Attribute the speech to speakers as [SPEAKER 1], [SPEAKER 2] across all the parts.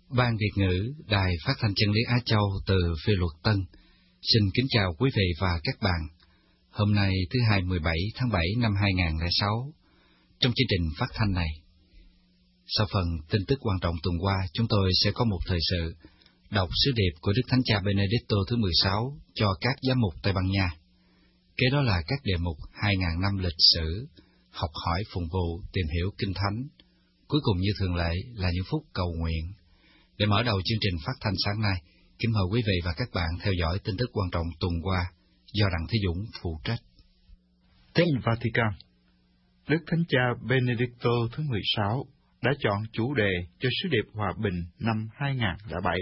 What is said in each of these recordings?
[SPEAKER 1] Ban Việt ngữ Đài Phát thanh Chân lý Á Châu từ Phê Luật Tân xin kính chào quý vị và các bạn. Hôm nay thứ Hai 17 tháng 7 năm 2006, trong chương trình phát thanh này, sau phần tin tức quan trọng tuần qua, chúng tôi sẽ có một thời sự đọc sứ điệp của Đức Thánh Cha Benedicto thứ 16 cho các giám mục Tây Ban Nha. Kế đó là các đề mục 2.000 năm lịch sử, học hỏi phụng vụ, tìm hiểu Kinh Thánh. Cuối cùng như thường lệ là những phút cầu nguyện. Để mở đầu chương trình phát thanh sáng nay, kính mời quý vị và các bạn theo dõi tin tức quan trọng tuần qua do Đặng Thế Dũng phụ trách.
[SPEAKER 2] Tiếng Vatican. Đức Thánh Cha Benedicto thứ 16 đã chọn chủ đề cho sứ điệp hòa bình năm 2007.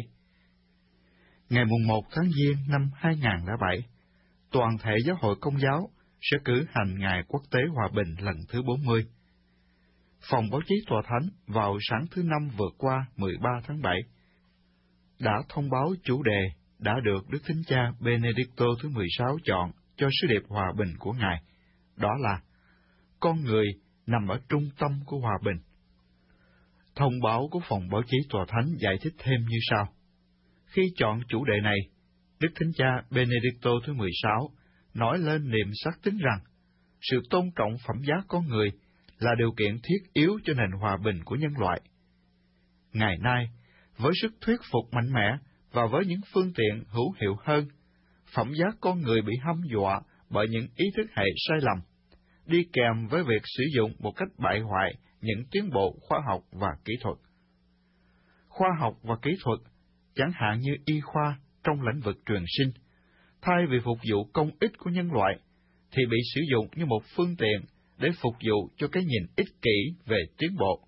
[SPEAKER 2] Ngày 1 tháng Giêng năm 2007, toàn thể Giáo hội Công giáo sẽ cử hành Ngày Quốc tế Hòa bình lần thứ 40. Phòng báo chí Tòa Thánh vào sáng thứ Năm vừa qua 13 tháng 7 đã thông báo chủ đề đã được Đức Thánh Cha Benedicto thứ 16 chọn cho sứ điệp hòa bình của Ngài, đó là con người nằm ở trung tâm của hòa bình. Thông báo của phòng báo chí Tòa Thánh giải thích thêm như sau. Khi chọn chủ đề này, Đức Thánh Cha Benedicto thứ 16 nói lên niềm xác tín rằng sự tôn trọng phẩm giá con người là điều kiện thiết yếu cho nền hòa bình của nhân loại. Ngày nay, với sức thuyết phục mạnh mẽ và với những phương tiện hữu hiệu hơn, phẩm giá con người bị hăm dọa bởi những ý thức hệ sai lầm, đi kèm với việc sử dụng một cách bại hoại những tiến bộ khoa học và kỹ thuật. Khoa học và kỹ thuật, chẳng hạn như y khoa trong lĩnh vực truyền sinh, thay vì phục vụ công ích của nhân loại, thì bị sử dụng như một phương tiện để phục vụ cho cái nhìn ích kỷ về tiến bộ.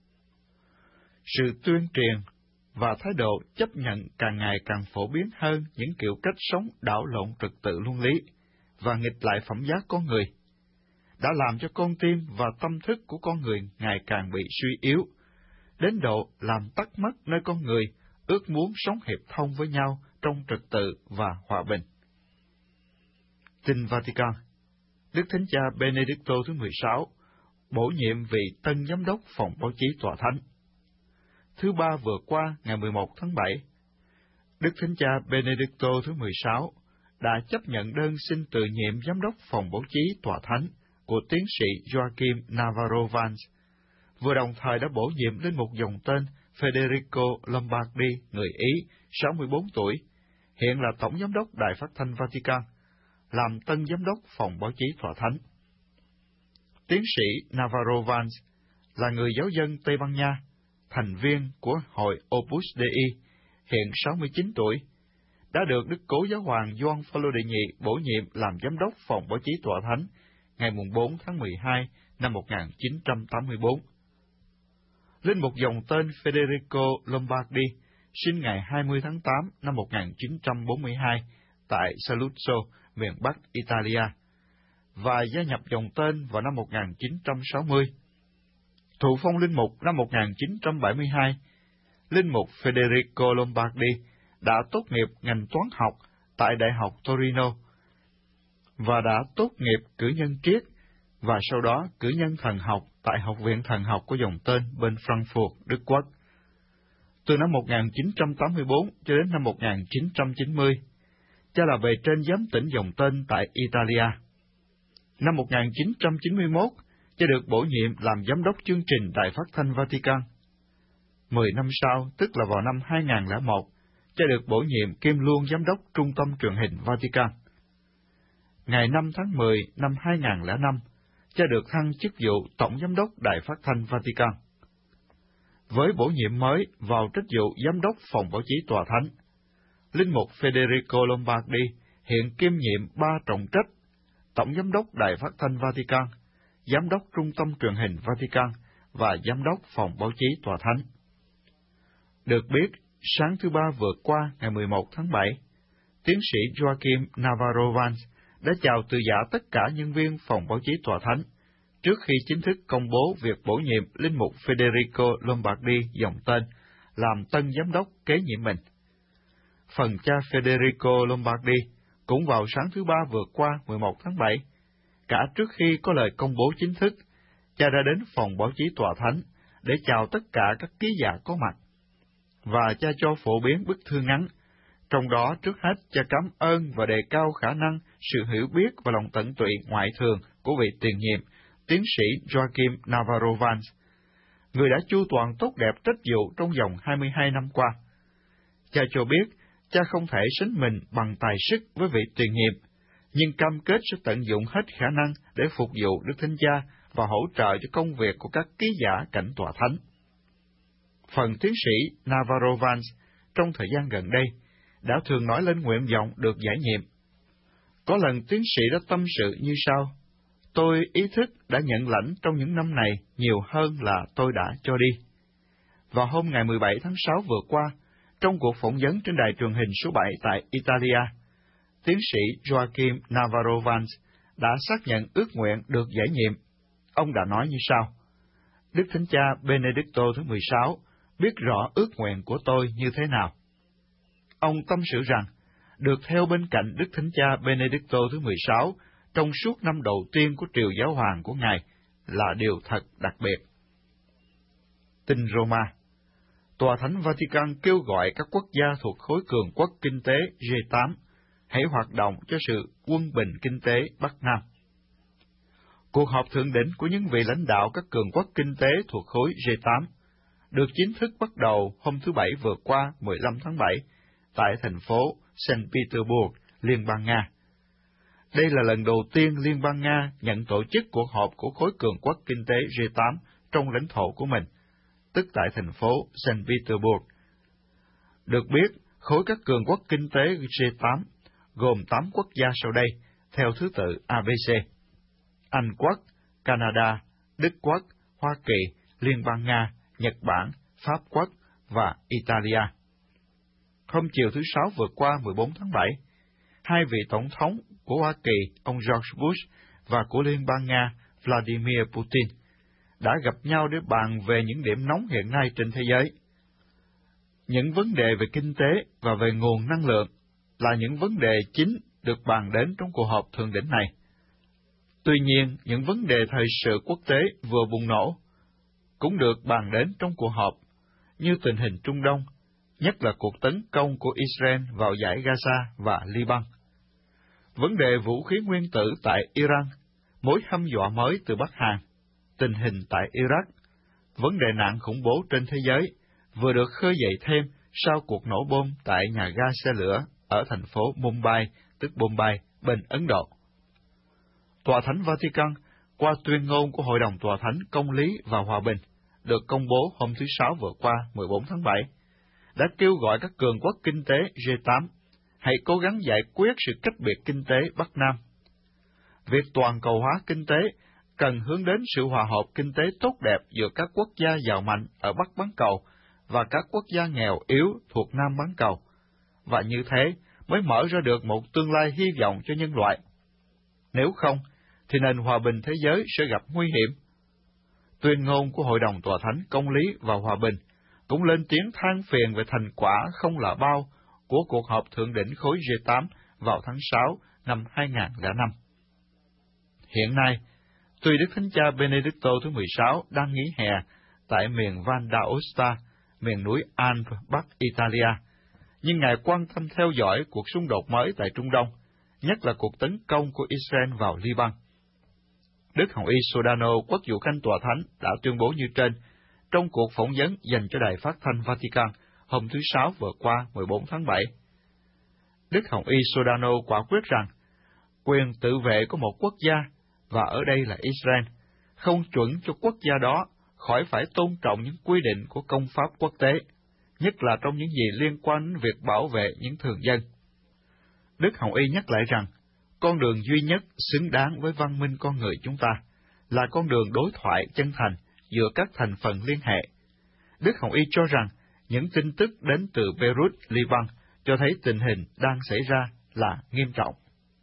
[SPEAKER 2] Sự tuyên truyền và thái độ chấp nhận càng ngày càng phổ biến hơn những kiểu cách sống đảo lộn trật tự luân lý và nghịch lại phẩm giá con người, đã làm cho con tim và tâm thức của con người ngày càng bị suy yếu, đến độ làm tắt mất nơi con người ước muốn sống hiệp thông với nhau trong trật tự và hòa bình. Tin Vatican. Đức Thánh Cha Benedicto thứ 16 bổ nhiệm vị tân giám đốc phòng báo chí Tòa Thánh. Thứ Ba vừa qua, ngày 11 tháng 7, Đức Thánh Cha Benedicto thứ 16 đã chấp nhận đơn xin từ nhiệm giám đốc phòng báo chí Tòa Thánh của tiến sĩ Joaquim Navarro Valls, vừa đồng thời đã bổ nhiệm lên một dòng tên Federico Lombardi, người Ý, 64 tuổi, hiện là Tổng Giám đốc Đài Phát thanh Vatican, làm tân giám đốc phòng báo chí Tòa Thánh. Tiến sĩ Navarro Valls là người giáo dân Tây Ban Nha, thành viên của hội Opus Dei, hiện 69 tuổi, đã được Đức Cố Giáo hoàng Gioan Phaolô đệ nhị bổ nhiệm làm giám đốc phòng báo chí Tòa Thánh ngày 4 tháng 12 năm 1984. Linh mục dòng tên Federico Lombardi sinh ngày 20 tháng 8 năm 1942 tại Saluzzo, miền Bắc Italia, và gia nhập dòng tên vào năm 1960. Thụ phong linh mục năm 1972, linh mục Federico Lombardi đã tốt nghiệp ngành toán học tại Đại học Torino và đã tốt nghiệp cử nhân triết và sau đó cử nhân thần học tại Học viện Thần học của dòng tên bên Frankfurt, Đức Quốc. Từ năm 1984 cho đến năm 1990, cha là bề trên giám tỉnh dòng tên tại Italia. Năm 1991, cha được bổ nhiệm làm giám đốc chương trình Đài Phát thanh Vatican. 10 năm sau, tức là vào năm 2001, cha được bổ nhiệm kiêm luôn giám đốc Trung tâm Truyền hình Vatican. Ngày 5 tháng 10 năm 2005, cha được thăng chức vụ Tổng Giám đốc Đài Phát thanh Vatican. Với bổ nhiệm mới vào chức vụ Giám đốc Phòng báo chí Tòa Thánh, linh mục Federico Lombardi hiện kiêm nhiệm 3 trọng trách: Tổng Giám đốc Đài Phát thanh Vatican, Giám đốc Trung tâm Truyền hình Vatican và Giám đốc Phòng báo chí Tòa Thánh. Được biết, sáng thứ Ba vừa qua, ngày 11 tháng 7, tiến sĩ Joaquim Navarro Valls đã chào từ giả tất cả nhân viên phòng báo chí Tòa Thánh, trước khi chính thức công bố việc bổ nhiệm linh mục Federico Lombardi dòng tên làm tân giám đốc kế nhiệm mình. Phần cha Federico Lombardi cũng vào sáng thứ Ba vừa qua 11 tháng 7, cả trước khi có lời công bố chính thức, cha đã đến phòng báo chí Tòa Thánh để chào tất cả các ký giả có mặt. và cha cho phổ biến bức thư ngắn. Trong đó, trước hết, cha cảm ơn và đề cao khả năng, sự hiểu biết và lòng tận tụy ngoại thường của vị tiền nhiệm, tiến sĩ Joachim Navarro Vance, người đã chu toàn tốt đẹp trách vụ trong vòng 22 năm qua. Cha cho biết, cha không thể sánh mình bằng tài sức với vị tiền nhiệm, nhưng cam kết sẽ tận dụng hết khả năng để phục vụ Đức Thánh Cha và hỗ trợ cho công việc của các ký giả cảnh tòa thánh. Phần tiến sĩ Navarro Vance trong thời gian gần đây đã thường nói lên nguyện vọng được giải nhiệm. Có lần tiến sĩ đã tâm sự như sau: tôi ý thức đã nhận lãnh trong những năm này nhiều hơn là tôi đã cho đi. Vào hôm ngày 17 tháng 6 vừa qua, trong cuộc phỏng vấn trên đài truyền hình số 7 tại Italia, tiến sĩ Joachim Navarro Vance đã xác nhận ước nguyện được giải nhiệm. Ông đã nói như sau: Đức Thánh Cha Benedicto thứ 16 biết rõ ước nguyện của tôi như thế nào. Ông tâm sự rằng, được theo bên cạnh Đức Thánh Cha Benedicto thứ 16 trong suốt năm đầu tiên của triều giáo hoàng của Ngài là điều thật đặc biệt. Tin Roma. Tòa Thánh Vatican kêu gọi các quốc gia thuộc khối cường quốc kinh tế G8 hãy hoạt động cho sự quân bình kinh tế Bắc Nam. Cuộc họp thượng đỉnh của những vị lãnh đạo các cường quốc kinh tế thuộc khối G8 được chính thức bắt đầu hôm thứ Bảy vừa qua 15 tháng 7 tại thành phố Saint Petersburg, Liên bang Nga. Đây là lần đầu tiên Liên bang Nga nhận tổ chức cuộc họp của khối cường quốc kinh tế G8 trong lãnh thổ của mình, tức tại thành phố Saint Petersburg. Được biết, khối các cường quốc kinh tế G8 gồm 8 quốc gia sau đây, theo thứ tự ABC: Anh Quốc, Canada, Đức Quốc, Hoa Kỳ, Liên bang Nga, Nhật Bản, Pháp Quốc và Italia. Hôm chiều thứ Sáu vừa qua 14 tháng 7, hai vị tổng thống của Hoa Kỳ, ông George Bush, và của Liên bang Nga, Vladimir Putin, đã gặp nhau để bàn về những điểm nóng hiện nay trên thế giới. Những vấn đề về kinh tế và về nguồn năng lượng là những vấn đề chính được bàn đến trong cuộc họp thượng đỉnh này. Tuy nhiên, những vấn đề thời sự quốc tế vừa bùng nổ cũng được bàn đến trong cuộc họp, như tình hình Trung Đông, nhất là cuộc tấn công của Israel vào dải Gaza và Liban, vấn đề vũ khí nguyên tử tại Iran, mối hăm dọa mới từ Bắc Hàn, tình hình tại Iraq, vấn đề nạn khủng bố trên thế giới vừa được khơi dậy thêm sau cuộc nổ bom tại nhà ga xe lửa ở thành phố Mumbai, tức Bombay, bên Ấn Độ. Tòa Thánh Vatican, qua tuyên ngôn của Hội đồng Tòa Thánh Công lý và Hòa bình, được công bố hôm thứ Sáu vừa qua 14 tháng 7, đã kêu gọi các cường quốc kinh tế G8 hãy cố gắng giải quyết sự cách biệt kinh tế Bắc Nam. Việc toàn cầu hóa kinh tế cần hướng đến sự hòa hợp kinh tế tốt đẹp giữa các quốc gia giàu mạnh ở Bắc bán cầu và các quốc gia nghèo yếu thuộc Nam bán cầu, và như thế mới mở ra được một tương lai hy vọng cho nhân loại. Nếu không, thì nền hòa bình thế giới sẽ gặp nguy hiểm. Tuyên ngôn của Hội đồng Tòa Thánh Công lý và Hòa bình cũng lên tiếng than phiền về thành quả không là bao của cuộc họp thượng đỉnh khối G8 vào tháng 6 năm 2005. Hiện nay, tuy Đức Thánh Cha Benedicto thứ 16 đang nghỉ hè tại miền Val d'Aosta, miền núi Alps Bắc Italia, nhưng Ngài quan tâm theo dõi cuộc xung đột mới tại Trung Đông, nhất là cuộc tấn công của Israel vào Liban. Đức Hồng Y Sodano, quốc vụ khanh Tòa Thánh, đã tuyên bố như trên trong cuộc phỏng vấn dành cho Đài Phát thanh Vatican hôm thứ Sáu vừa qua 14 tháng 7. Đức Hồng Y Sodano quả quyết rằng quyền tự vệ của một quốc gia, và ở đây là Israel, không chuẩn cho quốc gia đó khỏi phải tôn trọng những quy định của công pháp quốc tế, nhất là trong những gì liên quan đến việc bảo vệ những thường dân. Đức Hồng Y nhắc lại rằng, con đường duy nhất xứng đáng với văn minh con người chúng ta là con đường đối thoại chân thành giữa các thành phần liên hệ. Đức Hồng Y cho rằng, những tin tức đến từ Beirut, Liban, cho thấy tình hình đang xảy ra là nghiêm trọng.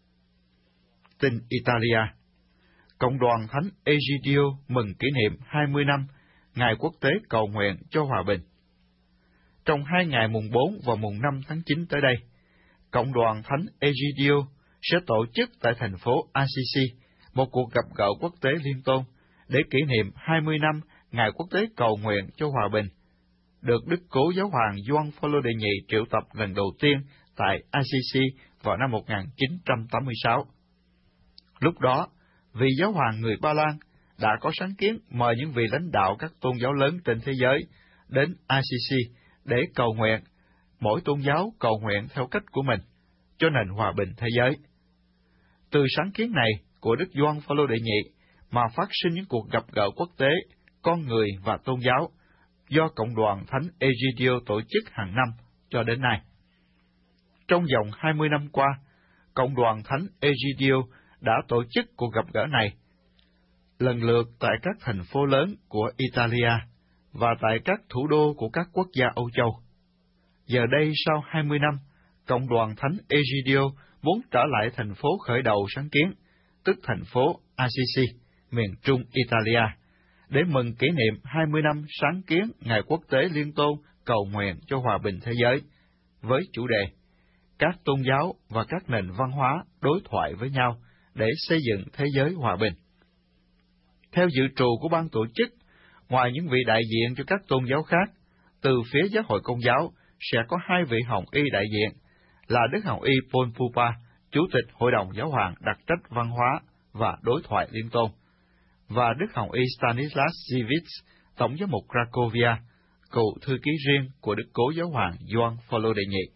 [SPEAKER 2] Tin Italia. Cộng đoàn Thánh Egidio mừng kỷ niệm 20 năm Ngày Quốc tế Cầu nguyện cho Hòa bình. Trong 2 ngày mùng 4 và mùng 5 tháng 9 tới đây, Cộng đoàn Thánh Egidio sẽ tổ chức tại thành phố Assisi một cuộc gặp gỡ quốc tế liên tôn để kỷ niệm 20 năm Ngày Quốc tế Cầu nguyện cho Hòa bình, được Đức Cố Giáo hoàng Gioan Phaolô đệ nhị triệu tập lần đầu tiên tại Assisi vào năm 1986. Lúc đó, vị giáo hoàng người Ba Lan đã có sáng kiến mời những vị lãnh đạo các tôn giáo lớn trên thế giới đến Assisi để cầu nguyện, mỗi tôn giáo cầu nguyện theo cách của mình, cho nền hòa bình thế giới. Từ sáng kiến này của Đức Gioan Phaolô đệ nhị mà phát sinh những cuộc gặp gỡ quốc tế, con người và tôn giáo, do Cộng đoàn Thánh Egidio tổ chức hàng năm cho đến nay. Trong vòng 20 năm qua, Cộng đoàn Thánh Egidio đã tổ chức cuộc gặp gỡ này, lần lượt tại các thành phố lớn của Italia và tại các thủ đô của các quốc gia Âu Châu. Giờ đây, sau 20 năm, Cộng đoàn Thánh Egidio muốn trở lại thành phố khởi đầu sáng kiến, tức thành phố Assisi, miền trung Italia, để mừng kỷ niệm 20 năm sáng kiến Ngày Quốc tế Liên tôn cầu nguyện cho hòa bình thế giới, với chủ đề các tôn giáo và các nền văn hóa đối thoại với nhau để xây dựng thế giới hòa bình. Theo dự trù của ban tổ chức, ngoài những vị đại diện cho các tôn giáo khác, từ phía Giáo hội Công giáo sẽ có 2 vị hồng y đại diện, là Đức Hồng y Paul Pupa, Chủ tịch Hội đồng Giáo hoàng đặc trách văn hóa và đối thoại liên tôn, và Đức Hồng y Stanislas Zivits, Tổng giám mục Cracovia, cựu thư ký riêng của Đức Cố Giáo hoàng Gioan Phaolô đệ nhị.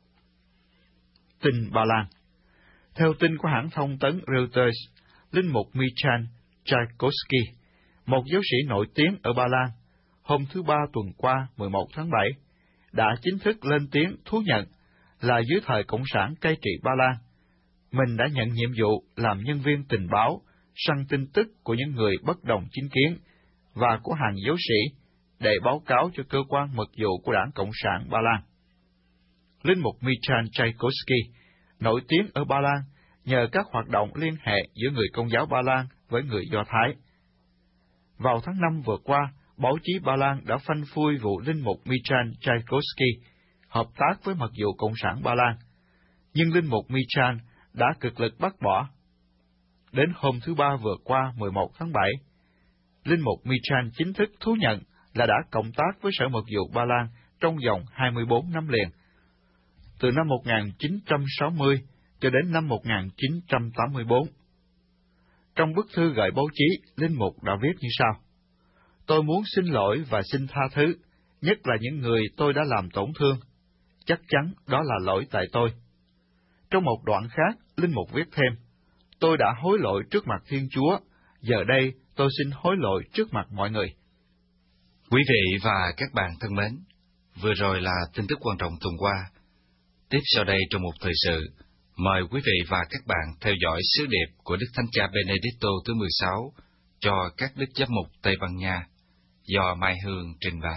[SPEAKER 2] Tin Ba Lan. Theo tin của hãng thông tấn Reuters, linh mục Michan Tchaikovsky, một giáo sĩ nổi tiếng ở Ba Lan, hôm thứ Ba tuần qua 11 tháng 7, đã chính thức lên tiếng thú nhận là dưới thời Cộng sản cai trị Ba Lan, mình đã nhận nhiệm vụ làm nhân viên tình báo, săn tin tức của những người bất đồng chính kiến và của hàng giáo sĩ để báo cáo cho cơ quan mật vụ của Đảng Cộng sản Ba Lan. Linh mục Michan Tchaikovsky nổi tiếng ở Ba Lan nhờ các hoạt động liên hệ giữa người Công giáo Ba Lan với người Do Thái. Vào tháng 5 vừa qua, báo chí Ba Lan đã phanh phui vụ linh mục Michan Tchaikovsky hợp tác với mật vụ Cộng sản Ba Lan, nhưng linh mục Michan đã cực lực bác bỏ. Đến hôm thứ Ba vừa qua 11 tháng 7, linh mục Michan chính thức thú nhận là đã cộng tác với Sở Mật vụ Ba Lan trong vòng 24 năm liền, từ năm 1960 cho đến năm 1984. Trong bức thư gửi báo chí, linh mục đã viết như sau: Tôi muốn xin lỗi và xin tha thứ, nhất là những người tôi đã làm tổn thương. Chắc chắn đó là lỗi tại tôi. Trong một đoạn khác, linh mục viết thêm: Tôi đã hối lỗi trước mặt Thiên Chúa, giờ đây tôi xin hối lỗi trước mặt mọi người.
[SPEAKER 1] Quý vị và các bạn thân mến, vừa rồi là tin tức quan trọng tuần qua. Tiếp sau đây trong một thời sự, mời quý vị và các bạn theo dõi sứ điệp của Đức Thánh Cha Benedicto thứ 16 cho các đức giám mục Tây Ban Nha, do Mai Hương trình bày.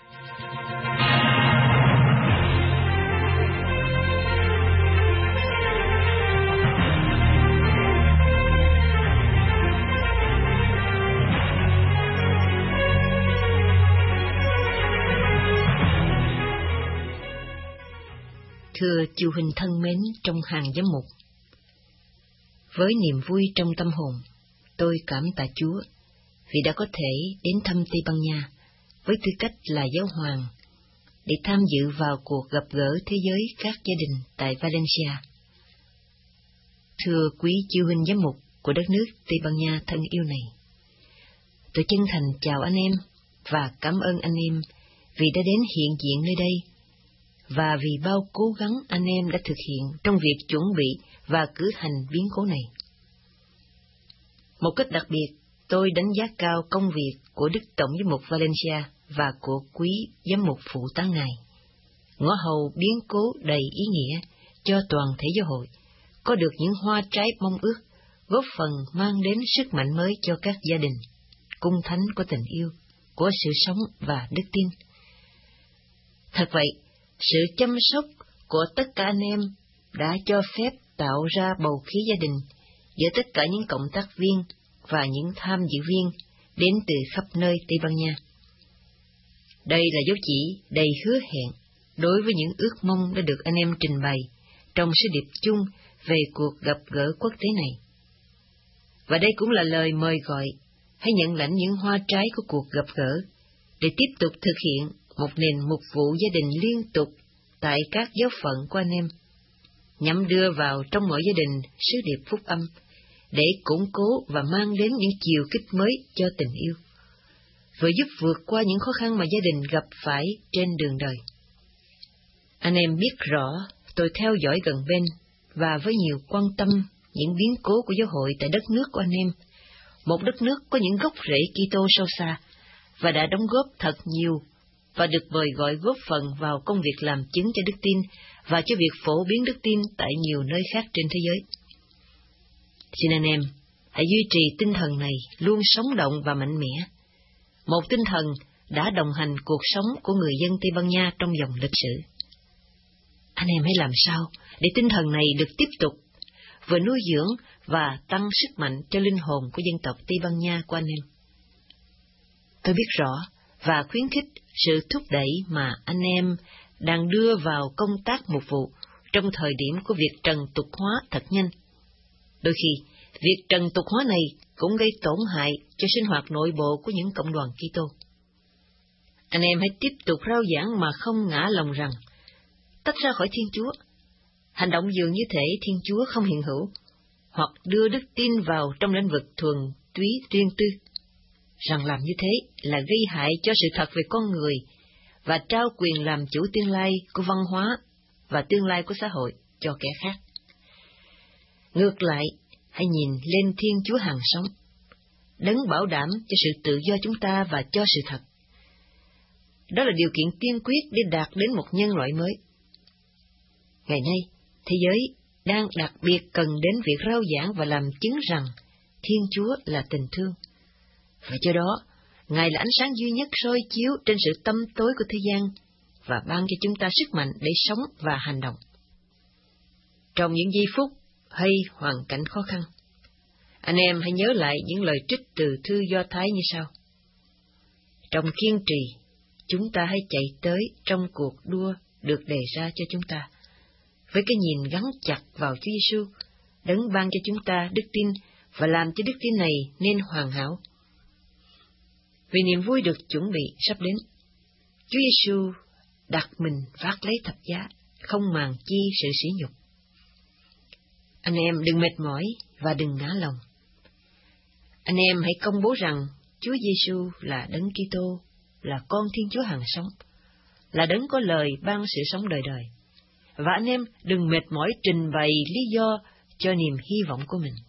[SPEAKER 3] Thưa chư huynh thân mến trong hàng giám mục, với niềm vui trong tâm hồn, tôi cảm tạ Chúa vì đã có thể đến thăm Tây Ban Nha với tư cách là giáo hoàng để tham dự vào cuộc gặp gỡ thế giới các gia đình tại Valencia. Thưa quý chư huynh giám mục của đất nước Tây Ban Nha thân yêu này, tôi chân thành chào anh em và cảm ơn anh em vì đã đến hiện diện nơi đây, và vì bao cố gắng anh em đã thực hiện trong việc chuẩn bị và cử hành biến cố này. Một cách đặc biệt, tôi đánh giá cao công việc của Đức Tổng giám mục Valencia và của quý giám mục phụ tá ngài, ngõ hầu biến cố đầy ý nghĩa cho toàn thể giáo hội, có được những hoa trái mong ước, góp phần mang đến sức mạnh mới cho các gia đình, cung thánh của tình yêu, của sự sống và đức tin. Thật vậy, sự chăm sóc của tất cả anh em đã cho phép tạo ra bầu khí gia đình giữa tất cả những cộng tác viên và những tham dự viên đến từ khắp nơi Tây Ban Nha. Đây là dấu chỉ đầy hứa hẹn đối với những ước mong đã được anh em trình bày trong sứ điệp chung về cuộc gặp gỡ quốc tế này. Và đây cũng là lời mời gọi hãy nhận lãnh những hoa trái của cuộc gặp gỡ để tiếp tục thực hiện một nền mục vụ gia đình liên tục tại các giáo phận của anh em, nhằm đưa vào trong mọi gia đình sứ điệp phúc âm, để củng cố và mang đến những chiều kích mới cho tình yêu, vừa giúp vượt qua những khó khăn mà gia đình gặp phải trên đường đời. Anh em biết rõ tôi theo dõi gần bên và với nhiều quan tâm những biến cố của giáo hội tại đất nước của anh em, một đất nước có những gốc rễ Kitô sâu xa, và đã đóng góp thật nhiều và được mời gọi góp phần vào công việc làm chứng cho đức tin và cho việc phổ biến đức tin tại nhiều nơi khác trên thế giới. Xin anh em hãy duy trì tinh thần này luôn sống động và mạnh mẽ, một tinh thần đã đồng hành cuộc sống của người dân Tây Ban Nha trong dòng lịch sử. Anh em hãy làm sao để tinh thần này được tiếp tục, vừa nuôi dưỡng và tăng sức mạnh cho linh hồn của dân tộc Tây Ban Nha của anh em. Tôi biết rõ và khuyến khích sự thúc đẩy mà anh em đang đưa vào công tác mục vụ trong thời điểm của việc trần tục hóa thật nhanh. Đôi khi, việc trần tục hóa này cũng gây tổn hại cho sinh hoạt nội bộ của những cộng đoàn Kitô. Anh em hãy tiếp tục rao giảng mà không ngã lòng rằng tách ra khỏi Thiên Chúa. Hành động dường như thể Thiên Chúa không hiện hữu, hoặc đưa đức tin vào trong lĩnh vực thuần túy riêng tư, rằng làm như thế là gây hại cho sự thật về con người và trao quyền làm chủ tương lai của văn hóa và tương lai của xã hội cho kẻ khác. Ngược lại, hãy nhìn lên Thiên Chúa hàng sống, đấng bảo đảm cho sự tự do chúng ta và cho sự thật. Đó là điều kiện tiên quyết để đạt đến một nhân loại mới. Ngày nay, thế giới đang đặc biệt cần đến việc rao giảng và làm chứng rằng Thiên Chúa là tình thương. Và do đó, Ngài là ánh sáng duy nhất soi chiếu trên sự tăm tối của thế gian và ban cho chúng ta sức mạnh để sống và hành động. Trong những giây phút hay hoàn cảnh khó khăn, anh em hãy nhớ lại những lời trích từ thư Do Thái như sau. Trong kiên trì, chúng ta hãy chạy tới trong cuộc đua được đề ra cho chúng ta, với cái nhìn gắn chặt vào Chúa Giêsu, đấng ban cho chúng ta đức tin và làm cho đức tin này nên hoàn hảo. Vì niềm vui được chuẩn bị sắp đến, Chúa Giêsu đặt mình vác lấy thập giá, không màng chi sự sỉ nhục. Anh em đừng mệt mỏi và đừng ngã lòng. Anh em hãy công bố rằng Chúa Giêsu là đấng Kitô, là con Thiên Chúa hàng sống, là đấng có lời ban sự sống đời đời. Và anh em đừng mệt mỏi trình bày lý do cho niềm hy vọng của mình.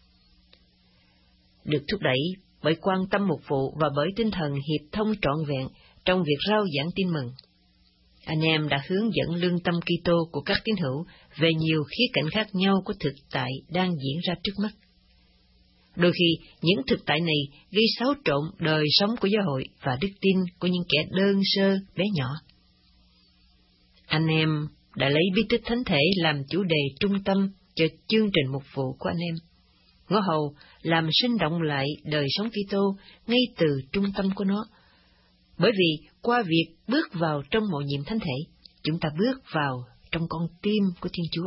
[SPEAKER 3] Được thúc đẩy bởi quan tâm mục vụ và bởi tinh thần hiệp thông trọn vẹn trong việc rao giảng tin mừng, anh em đã hướng dẫn lương tâm Kitô của các tín hữu về nhiều khía cạnh khác nhau của thực tại đang diễn ra trước mắt. Đôi khi, những thực tại này gây xáo trộn đời sống của giáo hội và đức tin của những kẻ đơn sơ, bé nhỏ. Anh em đã lấy bí tích thánh thể làm chủ đề trung tâm cho chương trình mục vụ của anh em, ngó hầu làm sinh động lại đời sống Kitô ngay từ trung tâm của nó. Bởi vì qua việc bước vào trong mầu nhiệm thánh thể, chúng ta bước vào trong con tim của Thiên Chúa.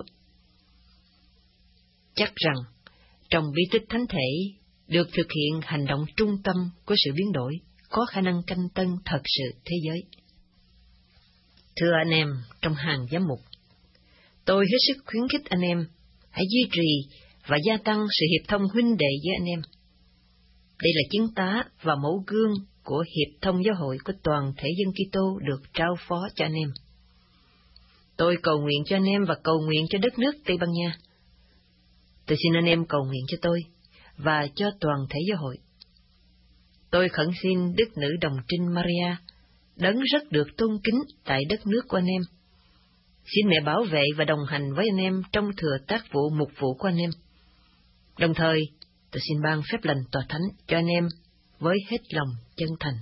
[SPEAKER 3] Chắc rằng trong bí tích thánh thể được thực hiện hành động trung tâm của sự biến đổi, có khả năng canh tân thật sự thế giới. Thưa anh em trong hàng giám mục, tôi hết sức khuyến khích anh em hãy duy trì và gia tăng sự hiệp thông huynh đệ với anh em. Đây là chứng tá và mẫu gương của hiệp thông giáo hội của toàn thể dân Kitô được trao phó cho anh em. Tôi cầu nguyện cho anh em và cầu nguyện cho đất nước Tây Ban Nha. Tôi xin anh em cầu nguyện cho tôi và cho toàn thể giáo hội. Tôi khẩn xin Đức Nữ Đồng Trinh Maria, đấng rất được tôn kính tại đất nước của anh em. Xin mẹ bảo vệ và đồng hành với anh em trong thừa tác vụ mục vụ của anh em. Đồng thời, tôi xin ban phép lành tòa thánh cho anh em với hết lòng chân thành.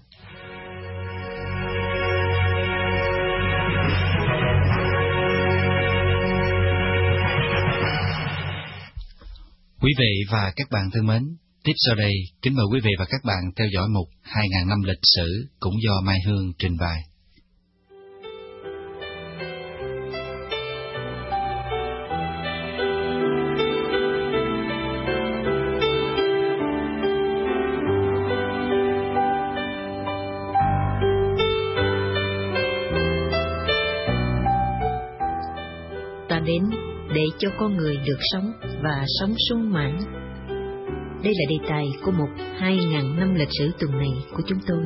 [SPEAKER 1] Quý vị và các bạn thân mến, tiếp sau đây, kính mời quý vị và các bạn theo dõi mục 2000 năm lịch sử cũng do Mai Hương trình bày.
[SPEAKER 3] đến để cho con người được sống và sống sung mãn. Đây là đề tài của một 2.000 năm lịch sử tuần này của chúng tôi.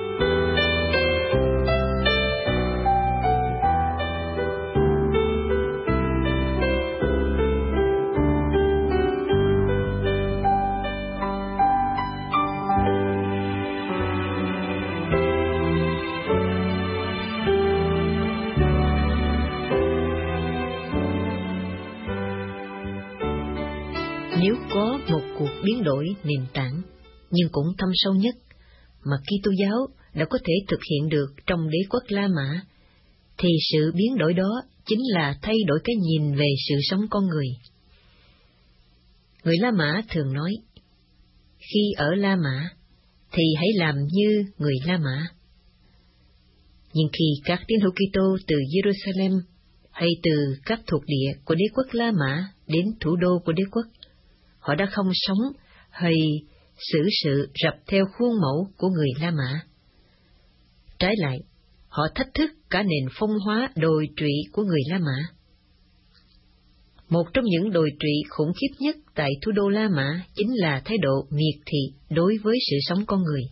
[SPEAKER 3] Nếu có một cuộc biến đổi nền tảng, nhưng cũng thâm sâu nhất, mà Kitô giáo đã có thể thực hiện được trong đế quốc La Mã, thì sự biến đổi đó chính là thay đổi cái nhìn về sự sống con người. Người La Mã thường nói, khi ở La Mã, thì hãy làm như người La Mã. Nhưng khi các tín hữu Kitô từ Jerusalem hay từ các thuộc địa của đế quốc La Mã đến thủ đô của đế quốc, họ đã không sống hay xử sự rập theo khuôn mẫu của người La Mã. Trái lại, họ thách thức cả nền phong hóa đồi trụy của người La Mã. Một trong những đồi trụy khủng khiếp nhất tại thủ đô La Mã chính là thái độ miệt thị đối với sự sống con người.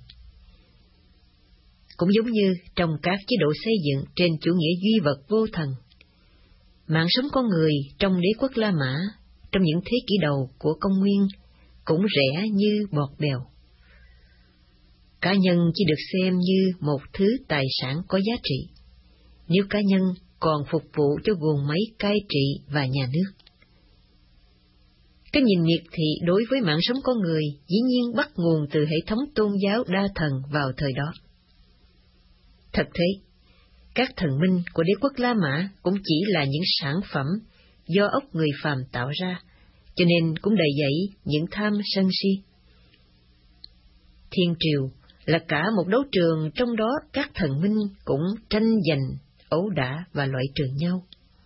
[SPEAKER 3] Cũng giống như trong các chế độ xây dựng trên chủ nghĩa duy vật vô thần, mạng sống con người trong đế quốc La Mã trong những thế kỷ đầu của công nguyên cũng rẻ như bọt bèo. Cá nhân chỉ được xem như một thứ tài sản có giá trị, nếu cá nhân còn phục vụ cho guồng máy cai trị và nhà nước. Cái nhìn miệt thị đối với mạng sống con người dĩ nhiên bắt nguồn từ hệ thống tôn giáo đa thần vào thời đó. Thật thế, các thần minh của đế quốc La Mã cũng chỉ là những sản phẩm do óc người phàm tạo ra, cho nên cũng đầy dẫy những tham sân si. Thiên triều là cả một đấu trường, trong đó các thần minh cũng tranh giành, ẩu đả và loại trừ nhau.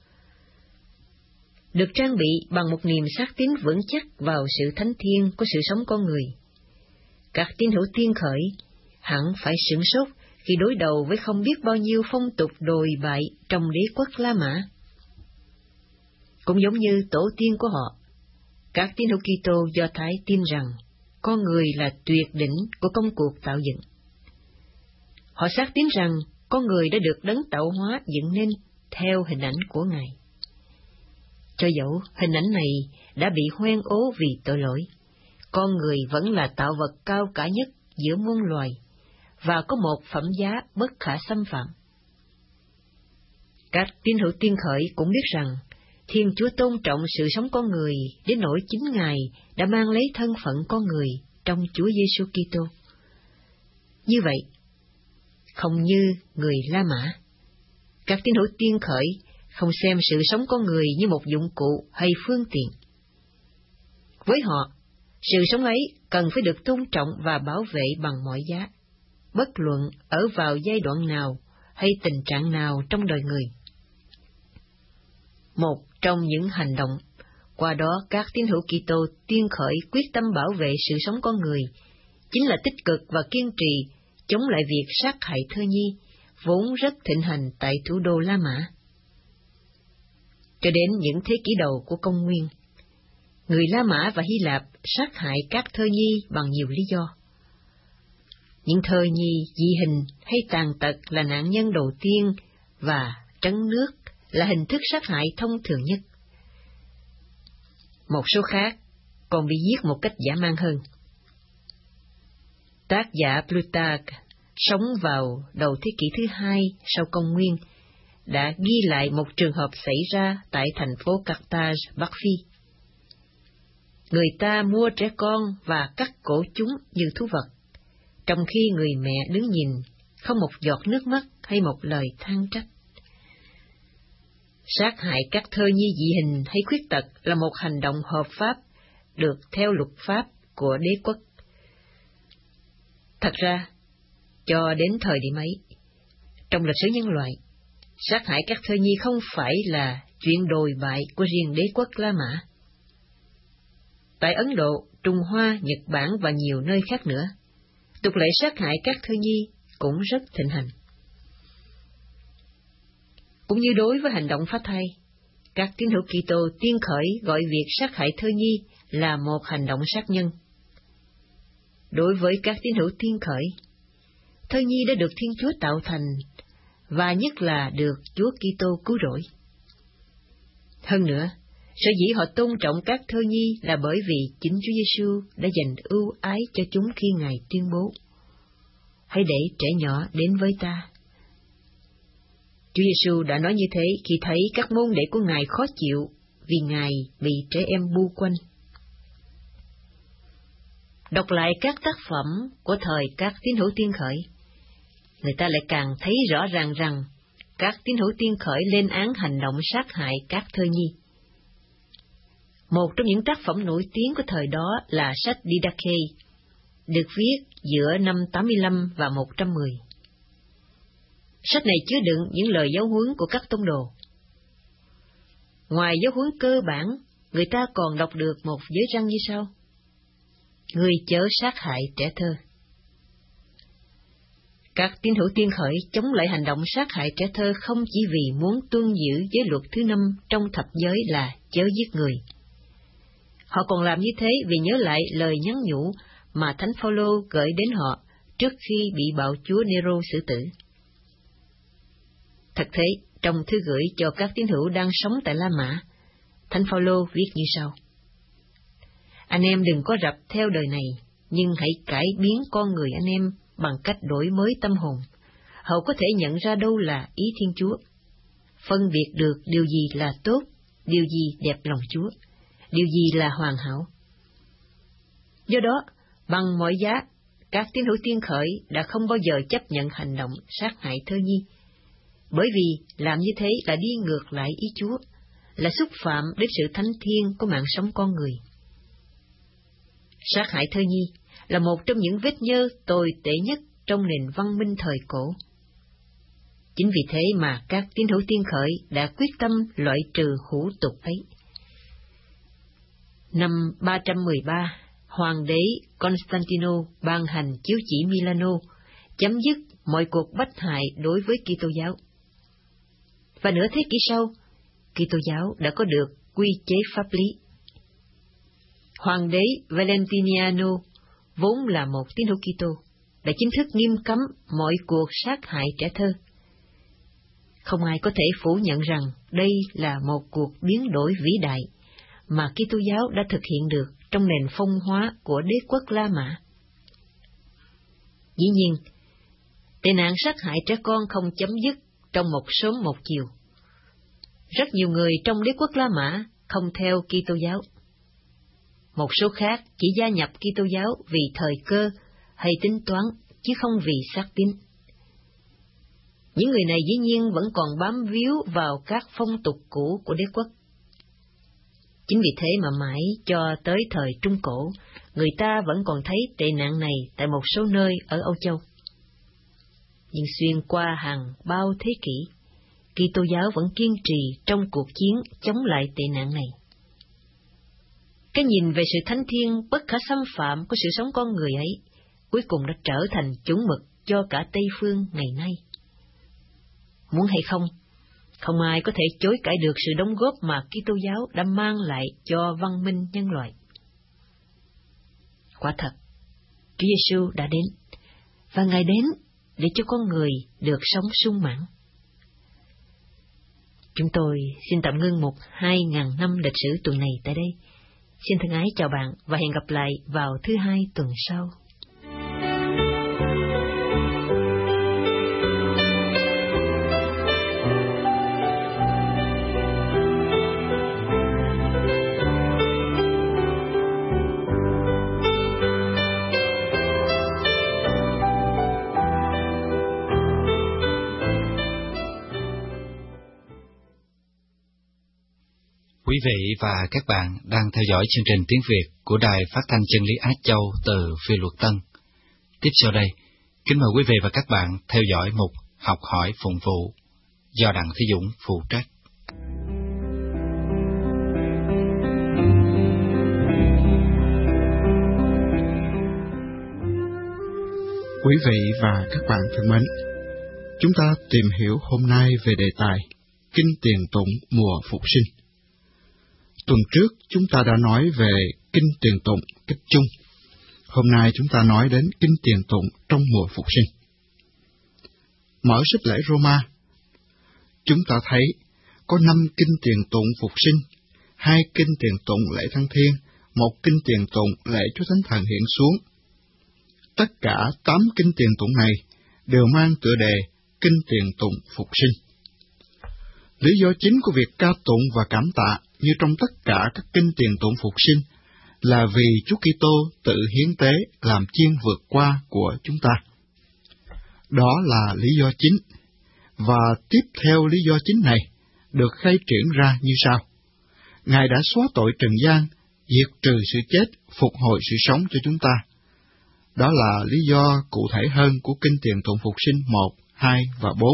[SPEAKER 3] Được trang bị bằng một niềm xác tín vững chắc vào sự thánh thiêng của sự sống con người, các tín hữu tiên khởi hẳn phải sửng sốt khi đối đầu với không biết bao nhiêu phong tục đồi bại trong đế quốc La Mã. Cũng giống như tổ tiên của họ, các tín hữu Kitô Do Thái tin rằng con người là tuyệt đỉnh của công cuộc tạo dựng. Họ xác tín rằng con người đã được đấng tạo hóa dựng nên theo hình ảnh của Ngài. Cho dẫu hình ảnh này đã bị hoen ố vì tội lỗi, con người vẫn là tạo vật cao cả nhất giữa muôn loài, và có một phẩm giá bất khả xâm phạm. Các tín hữu tiên khởi cũng biết rằng Thiên Chúa tôn trọng sự sống con người đến nỗi chính Ngài đã mang lấy thân phận con người trong Chúa Giêsu Kitô. Như vậy, không như người La Mã, các tín hữu tiên khởi không xem sự sống con người như một dụng cụ hay phương tiện. Với họ, sự sống ấy cần phải được tôn trọng và bảo vệ bằng mọi giá, bất luận ở vào giai đoạn nào hay tình trạng nào trong đời người. Một trong những hành động, qua đó các tín hữu Kitô tiên khởi quyết tâm bảo vệ sự sống con người, chính là tích cực và kiên trì chống lại việc sát hại thơ nhi, vốn rất thịnh hành tại thủ đô La Mã. Cho đến những thế kỷ đầu của công nguyên, người La Mã và Hy Lạp sát hại các thơ nhi bằng nhiều lý do. Những thơ nhi dị hình hay tàn tật là nạn nhân đầu tiên, và trấn nước là hình thức sát hại thông thường nhất. Một số khác còn bị giết một cách dã man hơn. Tác giả Plutarch sống vào đầu thế kỷ thứ 2 sau công nguyên đã ghi lại một trường hợp xảy ra tại thành phố Carthage, Bắc Phi. Người ta mua trẻ con và cắt cổ chúng như thú vật, trong khi người mẹ đứng nhìn, không một giọt nước mắt hay một lời than trách. Sát hại các thơ nhi dị hình hay khuyết tật là một hành động hợp pháp, được theo luật pháp của đế quốc. Thật ra, cho đến thời điểm ấy, trong lịch sử nhân loại, sát hại các thơ nhi không phải là chuyện đồi bại của riêng đế quốc La Mã. Tại Ấn Độ, Trung Hoa, Nhật Bản và nhiều nơi khác nữa, tục lệ sát hại các thơ nhi cũng rất thịnh hành. Cũng như đối với hành động phá thai, các tín hữu Kitô tiên khởi gọi việc sát hại thơ nhi là một hành động sát nhân. Đối với các tín hữu tiên khởi, thơ nhi đã được Thiên Chúa tạo thành, và nhất là được Chúa Kitô cứu rỗi. Hơn nữa, sở dĩ họ tôn trọng các thơ nhi là bởi vì chính Chúa Giêsu đã dành ưu ái cho chúng khi Ngài tuyên bố: "Hãy để trẻ nhỏ đến với ta." Chúa Giêsu đã nói như thế khi thấy các môn đệ của Ngài khó chịu vì Ngài bị trẻ em bu quanh. Đọc lại các tác phẩm của thời các tín hữu tiên khởi, người ta lại càng thấy rõ ràng rằng các tín hữu tiên khởi lên án hành động sát hại các thơ nhi. Một trong những tác phẩm nổi tiếng của thời đó là sách Didache, được viết giữa năm 85 và 110. Sách này chứa đựng những lời giáo huấn của các tông đồ. Ngoài giáo huấn cơ bản, người ta còn đọc được một giới răn như sau: "Ngươi chớ sát hại trẻ thơ." Các tín hữu tiên khởi chống lại hành động sát hại trẻ thơ không chỉ vì muốn tuân giữ giới luật thứ 5 trong thập giới là chớ giết người. Họ còn làm như thế vì nhớ lại lời nhắn nhủ mà Thánh Phaolô gửi đến họ trước khi bị bạo chúa Nero xử tử. Thật thế, trong thư gửi cho các tín hữu đang sống tại La Mã, Thánh Phaolô viết như sau: "Anh em đừng có rập theo đời này, nhưng hãy cải biến con người anh em bằng cách đổi mới tâm hồn, hậu có thể nhận ra đâu là ý Thiên Chúa, phân biệt được điều gì là tốt, điều gì đẹp lòng Chúa, điều gì là hoàn hảo." Do đó, bằng mọi giá, các tín hữu tiên khởi đã không bao giờ chấp nhận hành động sát hại thơ nhi, bởi vì làm như thế là đi ngược lại ý Chúa, là xúc phạm đến sự thánh thiêng của mạng sống con người. Sát hại thơ nhi là một trong những vết nhơ tồi tệ nhất trong nền văn minh thời cổ. Chính vì thế mà các tín hữu tiên khởi đã quyết tâm loại trừ hủ tục ấy. Năm 313, Hoàng đế Constantino ban hành chiếu chỉ Milano, chấm dứt mọi cuộc bách hại đối với Kitô giáo. Và nửa thế kỷ sau, Kitô giáo đã có được quy chế pháp lý. Hoàng đế Valentiniano, vốn là một tín hữu Kitô, đã chính thức nghiêm cấm mọi cuộc sát hại trẻ thơ. Không ai có thể phủ nhận rằng đây là một cuộc biến đổi vĩ đại mà Kitô giáo đã thực hiện được trong nền phong hóa của đế quốc La Mã. Dĩ nhiên, tệ nạn sát hại trẻ con không chấm dứt trong một sớm một chiều. Rất nhiều người trong đế quốc La Mã không theo Kitô giáo. Một số khác chỉ gia nhập Kitô giáo vì thời cơ hay tính toán, chứ không vì xác tín. Những người này dĩ nhiên vẫn còn bám víu vào các phong tục cũ của đế quốc. Chính vì thế mà mãi cho tới thời Trung Cổ, người ta vẫn còn thấy tệ nạn này tại một số nơi ở Âu Châu. Nhưng xuyên qua hàng bao thế kỷ, Kitô giáo vẫn kiên trì trong cuộc chiến chống lại tệ nạn này. Cái nhìn về sự thánh thiêng bất khả xâm phạm của sự sống con người ấy cuối cùng đã trở thành chuẩn mực cho cả Tây phương ngày nay. Muốn hay không, không ai có thể chối cãi được sự đóng góp mà Kitô giáo đã mang lại cho văn minh nhân loại. Quả thật, Chúa Giêsu đã đến, và Ngài đến để cho con người được sống sung mãn. Chúng tôi xin tạm ngưng 2.000 năm lịch sử tuần này tại đây. Xin thân ái chào bạn và hẹn gặp lại vào thứ Hai tuần sau.
[SPEAKER 1] Quý vị và các bạn đang theo dõi chương trình tiếng Việt của Đài Phát thanh Chân lý Á Châu từ Phiên Luật Tân. Tiếp sau đây, kính mời quý vị và các bạn theo dõi mục Học hỏi phụng vụ do Đặng Thế Dũng phụ trách.
[SPEAKER 2] Quý vị và các bạn thân mến, chúng ta tìm hiểu hôm nay về đề tài Kinh Tiền Tụng mùa Phục sinh. Tuần trước chúng ta đã nói về kinh tiền tụng cách chung. Hôm nay chúng ta nói đến kinh tiền tụng trong mùa phục sinh. Mở sách lễ Roma, chúng ta thấy có 5 kinh tiền tụng phục sinh, 2 kinh tiền tụng lễ thăng thiên, 1 kinh tiền tụng lễ Chúa Thánh Thần hiện xuống. Tất cả 8 kinh tiền tụng này đều mang tựa đề kinh tiền tụng phục sinh. Lý do chính của việc ca tụng và cảm tạ như trong tất cả các kinh tiền tụng phục sinh là vì Chúa Kitô tự hiến tế làm chiên vượt qua của chúng ta. Đó là lý do chính, và tiếp theo lý do chính này được khai triển ra như sau. Ngài đã xóa tội trần gian, diệt trừ sự chết, phục hồi sự sống cho chúng ta. Đó là lý do cụ thể hơn của kinh tiền tụng phục sinh 1, 2 và 4.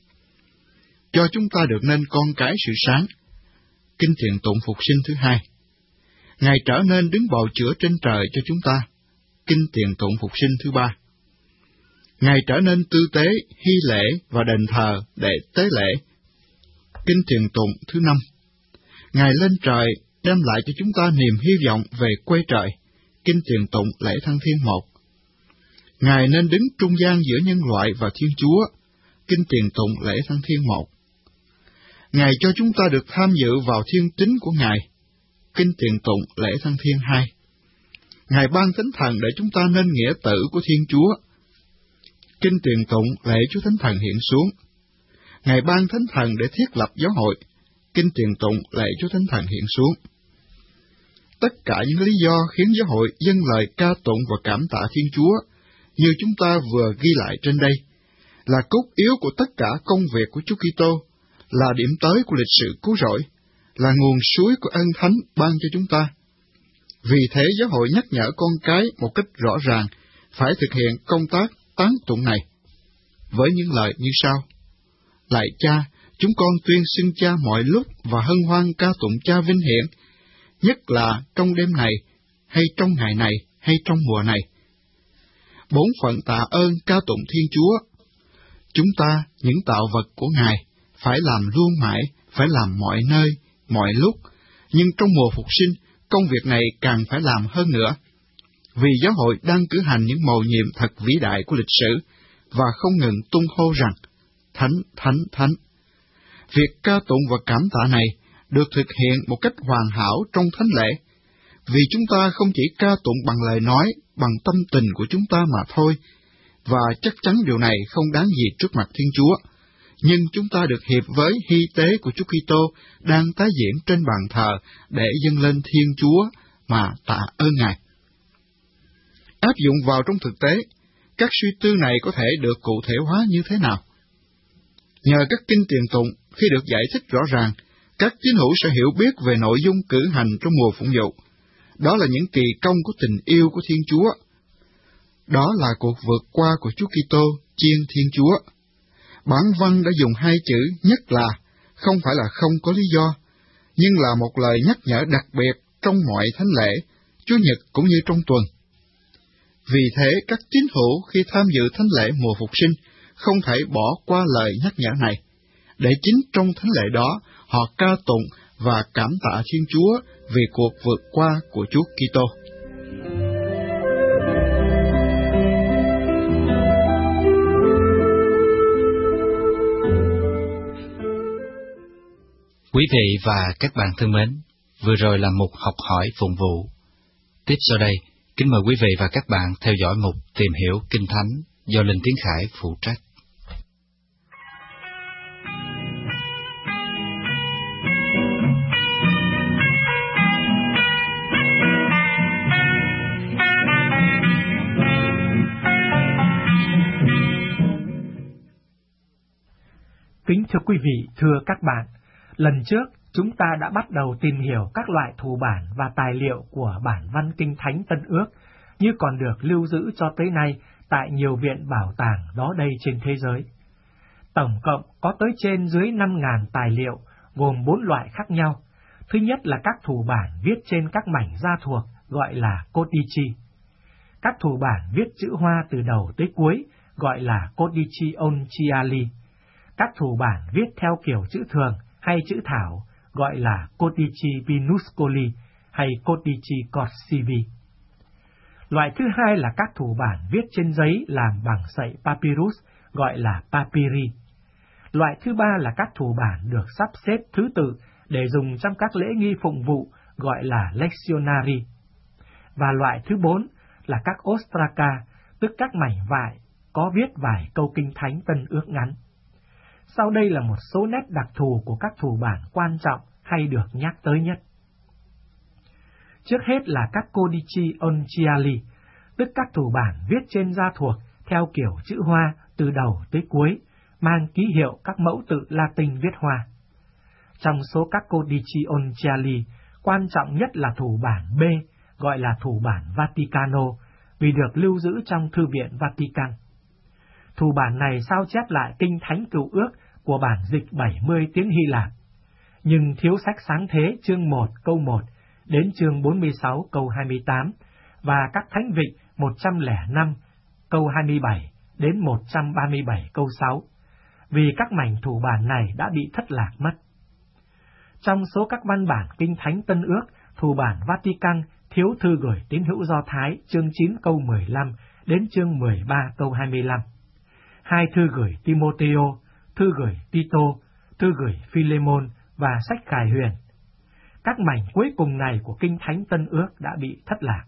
[SPEAKER 2] Cho chúng ta được nên con cái sự sáng. Kinh tiền tụng phục sinh thứ 2. Ngài trở nên đứng bầu chữa trên trời cho chúng ta. Kinh tiền tụng phục sinh thứ 3. Ngài trở nên tư tế, hy lễ và đền thờ để tế lễ. Kinh tiền tụng thứ 5. Ngài lên trời đem lại cho chúng ta niềm hy vọng về quê trời. Kinh tiền tụng lễ thăng thiên 1. Ngài nên đứng trung gian giữa nhân loại và Thiên Chúa. Kinh tiền tụng lễ thăng thiên 1. Ngài cho chúng ta được tham dự vào thiên tính của Ngài. Kinh tiền tụng lễ thăng thiên 2. Ngài ban Thánh Thần để chúng ta nên nghĩa tử của Thiên Chúa. Kinh tiền tụng lễ Chúa Thánh Thần hiện xuống. Ngài ban Thánh Thần để thiết lập giáo hội. Kinh tiền tụng lễ Chúa Thánh Thần hiện xuống. Tất cả những lý do khiến giáo hội dâng lời ca tụng và cảm tạ Thiên Chúa, như chúng ta vừa ghi lại trên đây, là cốt yếu của tất cả công việc của Chúa Kitô, là điểm tới của lịch sử cứu rỗi, là nguồn suối của ân thánh ban cho chúng ta. Vì thế giáo hội nhắc nhở con cái một cách rõ ràng phải thực hiện công tác tán tụng này, với những lời như sau. Lạy Cha, chúng con tuyên xưng Cha mọi lúc và hân hoan ca tụng Cha vinh hiển, nhất là trong đêm này, hay trong ngày này, hay trong mùa này. 4 phận tạ ơn ca tụng Thiên Chúa. Chúng ta, những tạo vật của Ngài, phải làm luôn mãi, phải làm mọi nơi, mọi lúc, nhưng trong mùa phục sinh, công việc này càng phải làm hơn nữa. Vì giáo hội đang cử hành những mầu nhiệm thật vĩ đại của lịch sử, và không ngừng tung hô rằng, Thánh, Thánh, Thánh. Việc ca tụng và cảm tạ này được thực hiện một cách hoàn hảo trong thánh lễ, vì chúng ta không chỉ ca tụng bằng lời nói, bằng tâm tình của chúng ta mà thôi, và chắc chắn điều này không đáng gì trước mặt Thiên Chúa, nhưng chúng ta được hiệp với hy tế của Chúa Kitô đang tái diễn trên bàn thờ để dâng lên Thiên Chúa mà tạ ơn Ngài. Áp dụng vào trong thực tế, các suy tư này có thể được cụ thể hóa như thế nào? Nhờ các kinh tiền tụng, khi được giải thích rõ ràng, các tín hữu sẽ hiểu biết về nội dung cử hành trong mùa phụng vụ. Đó là những kỳ công của tình yêu của Thiên Chúa. Đó là cuộc vượt qua của Chúa Kitô chiên Thiên Chúa. Bản văn đã dùng 2 chữ nhất là, không phải là không có lý do, nhưng là một lời nhắc nhở đặc biệt trong mọi thánh lễ, Chúa Nhật cũng như trong tuần. Vì thế, các tín hữu khi tham dự thánh lễ mùa phục sinh không thể bỏ qua lời nhắc nhở này, để chính trong thánh lễ đó họ ca tụng và cảm tạ Thiên Chúa vì cuộc vượt qua của Chúa Kitô.
[SPEAKER 1] Quý vị và các bạn thân mến, vừa rồi là mục học hỏi phụng vụ. Tiếp sau đây, kính mời quý vị và các bạn theo dõi mục tìm hiểu Kinh Thánh do Linh Tiến Khải phụ trách.
[SPEAKER 4] Kính thưa quý vị, thưa các bạn, lần trước chúng ta đã bắt đầu tìm hiểu các loại thủ bản và tài liệu của bản văn Kinh Thánh Tân Ước như còn được lưu giữ cho tới nay tại nhiều viện bảo tàng đó đây trên thế giới. Tổng cộng có tới trên dưới 5.000 tài liệu gồm 4 loại khác nhau. Thứ nhất là các thủ bản viết trên các mảnh da thuộc gọi là Codici. Các thủ bản viết chữ hoa từ đầu tới cuối gọi là Codici Onciali. Các thủ bản viết theo kiểu chữ thường hay chữ thảo gọi là Codici Minuscoli hay Codici Corsivi. Loại thứ hai là các thủ bản viết trên giấy làm bằng sậy papyrus, gọi là papyri. Loại thứ ba là các thủ bản được sắp xếp thứ tự để dùng trong các lễ nghi phụng vụ, gọi là lectionary. Và loại thứ bốn là các ostraca, tức các mảnh vải có viết vài câu kinh thánh Tân Ước ngắn. Sau đây là một số nét đặc thù của các thủ bản quan trọng hay được nhắc tới nhất. Trước hết là các Codici Onciali, tức các thủ bản viết trên da thuộc theo kiểu chữ hoa từ đầu tới cuối, mang ký hiệu các mẫu tự Latin viết hoa. Trong số các Codici Onciali, quan trọng nhất là thủ bản B, gọi là thủ bản Vaticano, vì được lưu giữ trong Thư viện Vatican. Thủ bản này sao chép lại Kinh Thánh Cựu Ước của bản dịch 70 tiếng Hy Lạp, nhưng thiếu sách sáng thế chương 1 câu 1 đến chương 46 câu 28 và các thánh vịnh 105 câu 27 đến 137 câu 6, vì các mảnh thủ bản này đã bị thất lạc mất. Trong số các văn bản Kinh Thánh Tân Ước, thủ bản Vatican thiếu thư gửi tín hữu Do Thái chương 9 câu 15 đến chương 13 câu 25, hai thư gửi Timôtheo, thư gửi Tito, thư gửi Philemon và sách Khải Huyền. Các mảnh cuối cùng này của Kinh Thánh Tân Ước đã bị thất lạc.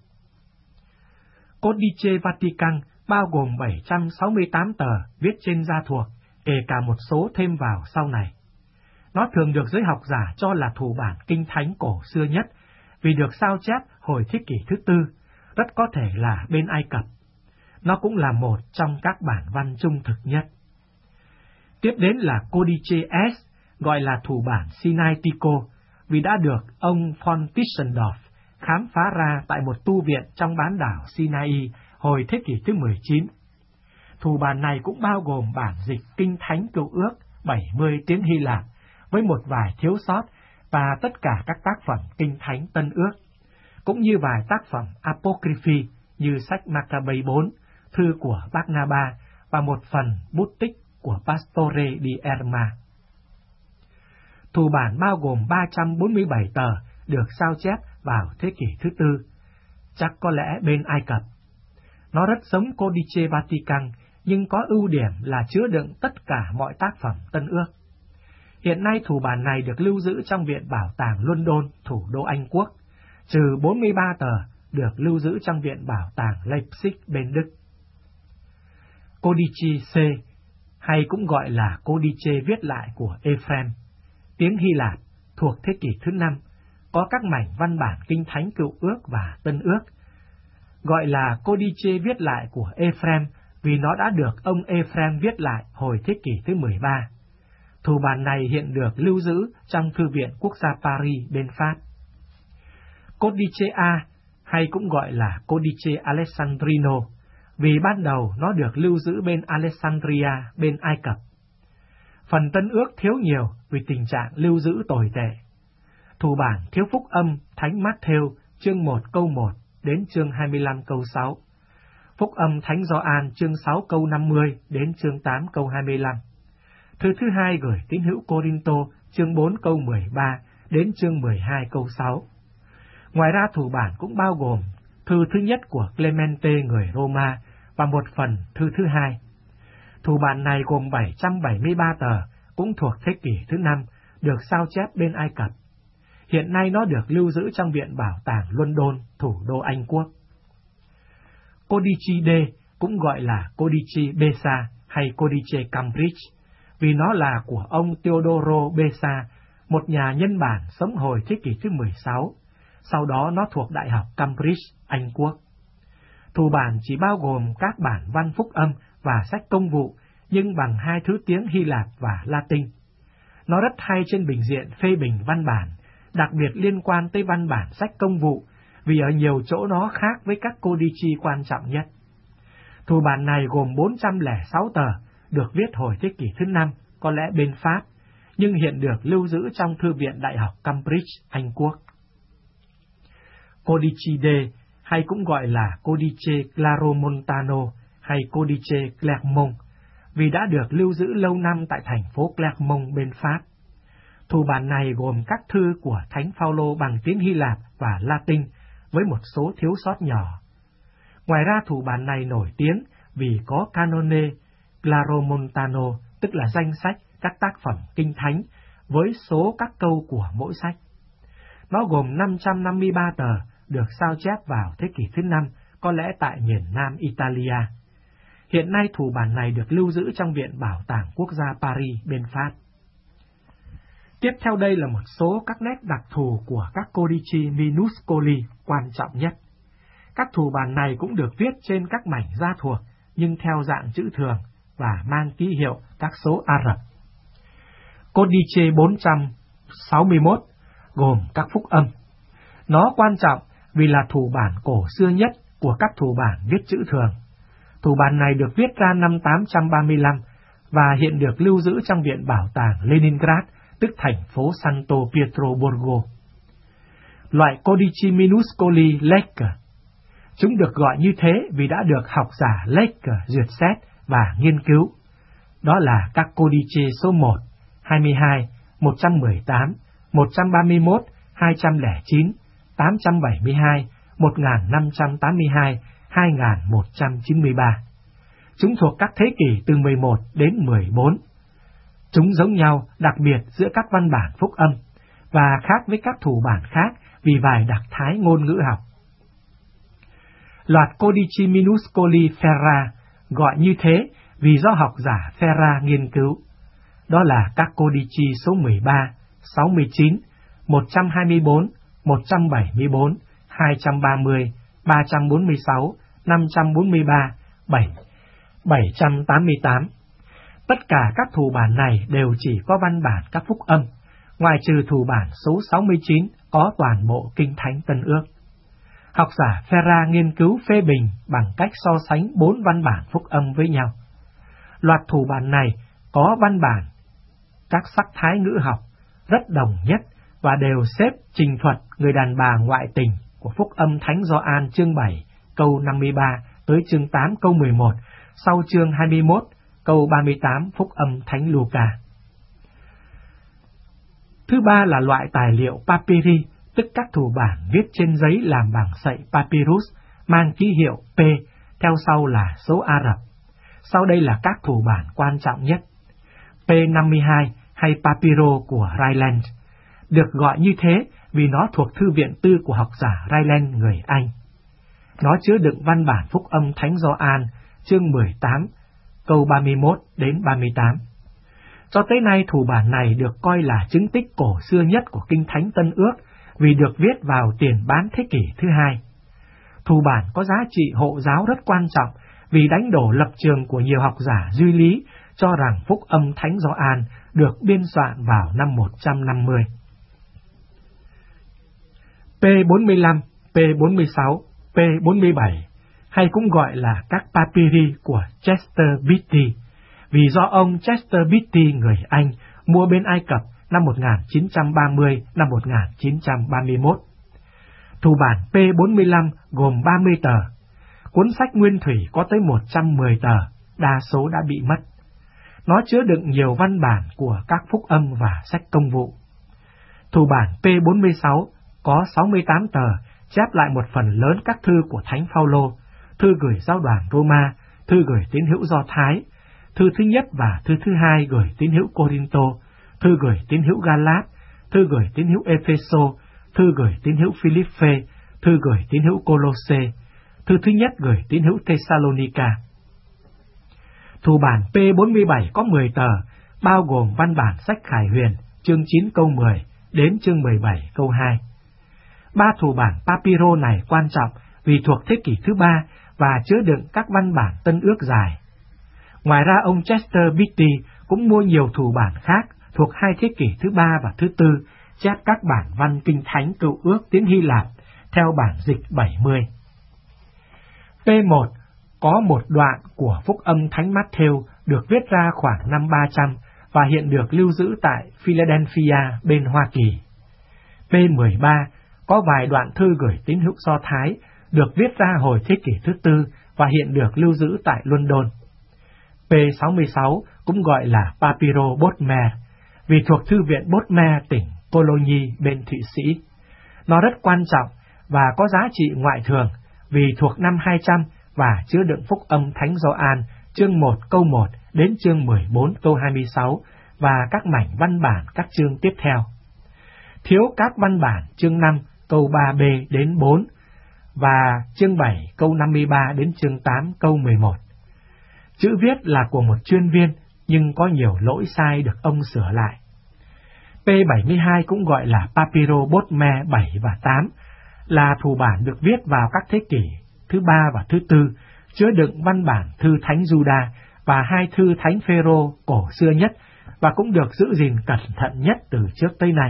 [SPEAKER 4] Codice Vatican bao gồm 768 tờ viết trên da thuộc, kể cả một số thêm vào sau này. Nó thường được giới học giả cho là thủ bản Kinh Thánh cổ xưa nhất, vì được sao chép hồi thế kỷ thứ tư, rất có thể là bên Ai Cập. Nó cũng là một trong các bản văn trung thực nhất. Tiếp đến là Codice S, gọi là thủ bản Sinaiticus, vì đã được ông von Tischendorf khám phá ra tại một tu viện trong bán đảo Sinai hồi thế kỷ thứ 19. Thủ bản này cũng bao gồm bản dịch Kinh Thánh Cựu Ước 70 tiếng Hy Lạp, với một vài thiếu sót, và tất cả các tác phẩm Kinh Thánh Tân Ước, cũng như vài tác phẩm Apocryphi như sách Maccabees 4, thư của Barnaba và một phần bút tích của Pastore di Erma. Thủ bản bao gồm 347 tờ được sao chép vào thế kỷ thứ tư, chắc có lẽ bên Ai Cập. Nó rất giống Codice Vatican, nhưng có ưu điểm là chứa đựng tất cả mọi tác phẩm Tân Ước. Hiện nay thủ bản này được lưu giữ trong Viện Bảo tàng London, thủ đô Anh Quốc, trừ 43 tờ được lưu giữ trong Viện Bảo tàng Leipzig bên Đức. Codice C, hay cũng gọi là Codice viết lại của Ephraim, tiếng Hy Lạp, thuộc thế kỷ thứ 5, có các mảnh văn bản Kinh Thánh Cựu Ước và Tân Ước. Gọi là Codice viết lại của Ephraim vì nó đã được ông Ephraim viết lại hồi thế kỷ thứ 13. Thủ bản này hiện được lưu giữ trong Thư viện Quốc gia Paris bên Pháp. Codice A, hay cũng gọi là Codice Alessandrino, vì ban đầu nó được lưu giữ bên Alexandria bên Ai Cập. Phần Tân Ước thiếu nhiều vì tình trạng lưu giữ tồi tệ. Thủ bản thiếu phúc âm Thánh Matthew chương 1 câu 1 đến chương 25 câu 6, phúc âm Thánh Gioan chương 6 câu 50 đến chương 8 câu 25. Thư thứ hai gửi tín hữu Corinto chương 4 câu 13 đến chương 12 câu 6. Ngoài ra thủ bản cũng bao gồm thư thứ nhất của Clemente người Roma và một phần thư thứ hai. Thủ bản này gồm 773 tờ, cũng thuộc thế kỷ thứ 5, được sao chép bên Ai Cập. Hiện nay nó được lưu giữ trong Viện Bảo tàng London, thủ đô Anh Quốc. Codice D, cũng gọi là Codice Besa hay Codice Cambridge, vì nó là của ông Teodoro Besa, một nhà nhân bản sống hồi thế kỷ thứ 16. Sau đó nó thuộc Đại học Cambridge, Anh Quốc. Thủ bản chỉ bao gồm các bản văn phúc âm và sách công vụ, nhưng bằng hai thứ tiếng Hy Lạp và Latin. Nó rất hay trên bình diện phê bình văn bản, đặc biệt liên quan tới văn bản sách công vụ, vì ở nhiều chỗ nó khác với các codice quan trọng nhất. Thủ bản này gồm 406 tờ, được viết hồi thế kỷ thứ 5, có lẽ bên Pháp, nhưng hiện được lưu giữ trong Thư viện Đại học Cambridge, Anh Quốc. Codice D, hay cũng gọi là Codice Claromontano hay Codice Clermont, vì đã được lưu giữ lâu năm tại thành phố Clermont bên Pháp. Thủ bản này gồm các thư của Thánh Phaolô bằng tiếng Hy Lạp và Latin với một số thiếu sót nhỏ. Ngoài ra thủ bản này nổi tiếng vì có Canone Claromontano, tức là danh sách các tác phẩm kinh thánh với số các câu của mỗi sách. Nó gồm 553 tờ được sao chép vào thế kỷ thứ 5, có lẽ tại miền Nam Italia. Hiện nay thủ bản này được lưu giữ trong Viện Bảo tàng Quốc gia Paris bên Pháp. Tiếp theo đây là một số các nét đặc thù của các codici minuscoli quan trọng nhất. Các thủ bản này cũng được viết trên các mảnh da thuộc nhưng theo dạng chữ thường và mang ký hiệu các số Ả Rập. Codice 461 gồm các phúc âm. Nó quan trọng vì là thủ bản cổ xưa nhất của các thủ bản viết chữ thường. Thủ bản này được viết ra năm 835 và hiện được lưu giữ trong Viện Bảo tàng Leningrad, tức thành phố Santo Pietroburgo. Loại codici minuscoli Lecker. Chúng được gọi như thế vì đã được học giả Lecker duyệt xét và nghiên cứu. Đó là các codice số 1, 22, 118, 131, 209, 872, 1582, 2193. Chúng thuộc các thế kỷ từ 11 đến 14. Chúng giống nhau đặc biệt giữa các văn bản phúc âm và khác với các thủ bản khác vì vài đặc thái ngôn ngữ học. Loạt codici minuscoli Ferra gọi như thế vì do học giả Ferra nghiên cứu. Đó là các codici số 13, 69, 124, 174, 230, 346, 543, 788. Tất cả các thủ bản này đều chỉ có văn bản các phúc âm, ngoại trừ thủ bản số 69 có toàn bộ Kinh Thánh Tân Ước. Học giả Ferra nghiên cứu phê bình bằng cách so sánh 4 văn bản phúc âm với nhau. Loạt thủ bản này có văn bản các sắc thái ngữ học rất đồng nhất và đều xếp trình thuật người đàn bà ngoại tình của phúc âm Thánh Gioan chương 7 câu 53 tới chương 8 câu 11, sau chương 21 câu 38 phúc âm Thánh Luca. Thứ ba là loại tài liệu papyri, tức các thủ bản viết trên giấy làm bằng sậy papyrus, mang ký hiệu P, theo sau là số Ả Rập. Sau đây là các thủ bản quan trọng nhất. P52 hay Papiro của Ryland, được gọi như thế vì nó thuộc thư viện tư của học giả Ryland người Anh. Nó chứa đựng văn bản phúc âm Thánh Gioan, chương 18, câu 31 đến 38. Cho tới nay thủ bản này được coi là chứng tích cổ xưa nhất của Kinh Thánh Tân Ước vì được viết vào tiền bán thế kỷ thứ 2. Thủ bản có giá trị hộ giáo rất quan trọng vì đánh đổ lập trường của nhiều học giả duy lý cho rằng phúc âm Thánh Gioan được biên soạn vào năm 150. P45, P46, P47 hay cũng gọi là các papyri của Chester Beatty, vì do ông Chester Beatty người Anh mua bên Ai Cập năm 1930 năm 1931. Thủ bản P45 gồm 30 tờ. Cuốn sách nguyên thủy có tới 110 tờ, đa số đã bị mất. Nó chứa đựng nhiều văn bản của các phúc âm và sách công vụ. Thủ bản P46 có 68 tờ, chép lại một phần lớn các thư của Thánh Phaolô, thư gửi giáo đoàn Roma, thư gửi tín hữu Do Thái, thư thứ nhất và thư thứ hai gửi tín hữu Corinto, thư gửi tín hữu Galat, thư gửi tín hữu Epheso, thư gửi tín hữu Philippe, thư gửi tín hữu Colosse, thư thứ nhất gửi tín hữu Thessalonica. Thủ bản P47 có 10 tờ, bao gồm văn bản sách Khải Huyền, chương 9 câu 10 đến chương 17 câu 2. 3 thủ bản papiro này quan trọng vì thuộc thế kỷ thứ 3 và chứa đựng các văn bản Tân Ước dài. Ngoài ra ông Chester Beatty cũng mua nhiều thủ bản khác thuộc hai thế kỷ thứ 3 và thứ 4, chép các bản văn Kinh Thánh Cựu Ước tiếng Hy Lạp theo bản dịch 70. P1 có một đoạn của phúc âm Thánh Matthew được viết ra khoảng năm 300 và hiện được lưu giữ tại Philadelphia bên Hoa Kỳ. P13 có vài đoạn thư gửi tín hữu Do Thái được viết ra hồi thế kỷ thứ 4 và hiện được lưu giữ tại London. P66 cũng gọi là Papiro Bodmer vì thuộc Thư viện Bodmer tỉnh Cologne bên Thụy Sĩ. Nó rất quan trọng và có giá trị ngoại thường vì thuộc năm 200 và chứa đựng phúc âm Thánh Gioan chương 1 câu 1 đến chương 14 câu 26 và các mảnh văn bản các chương tiếp theo. Thiếu các văn bản chương 5 câu 3b đến 4 và chương 7 câu 53 đến chương 8 câu 11. Chữ viết là của một chuyên viên nhưng có nhiều lỗi sai được ông sửa lại. P72 cũng gọi là Papiro Bodmer 7 và 8 là thủ bản được viết vào các thế kỷ thứ 3 và thứ 4, chứa đựng văn bản thư Thánh Juda và hai thư Thánh Phêrô cổ xưa nhất và cũng được giữ gìn cẩn thận nhất từ trước tới nay.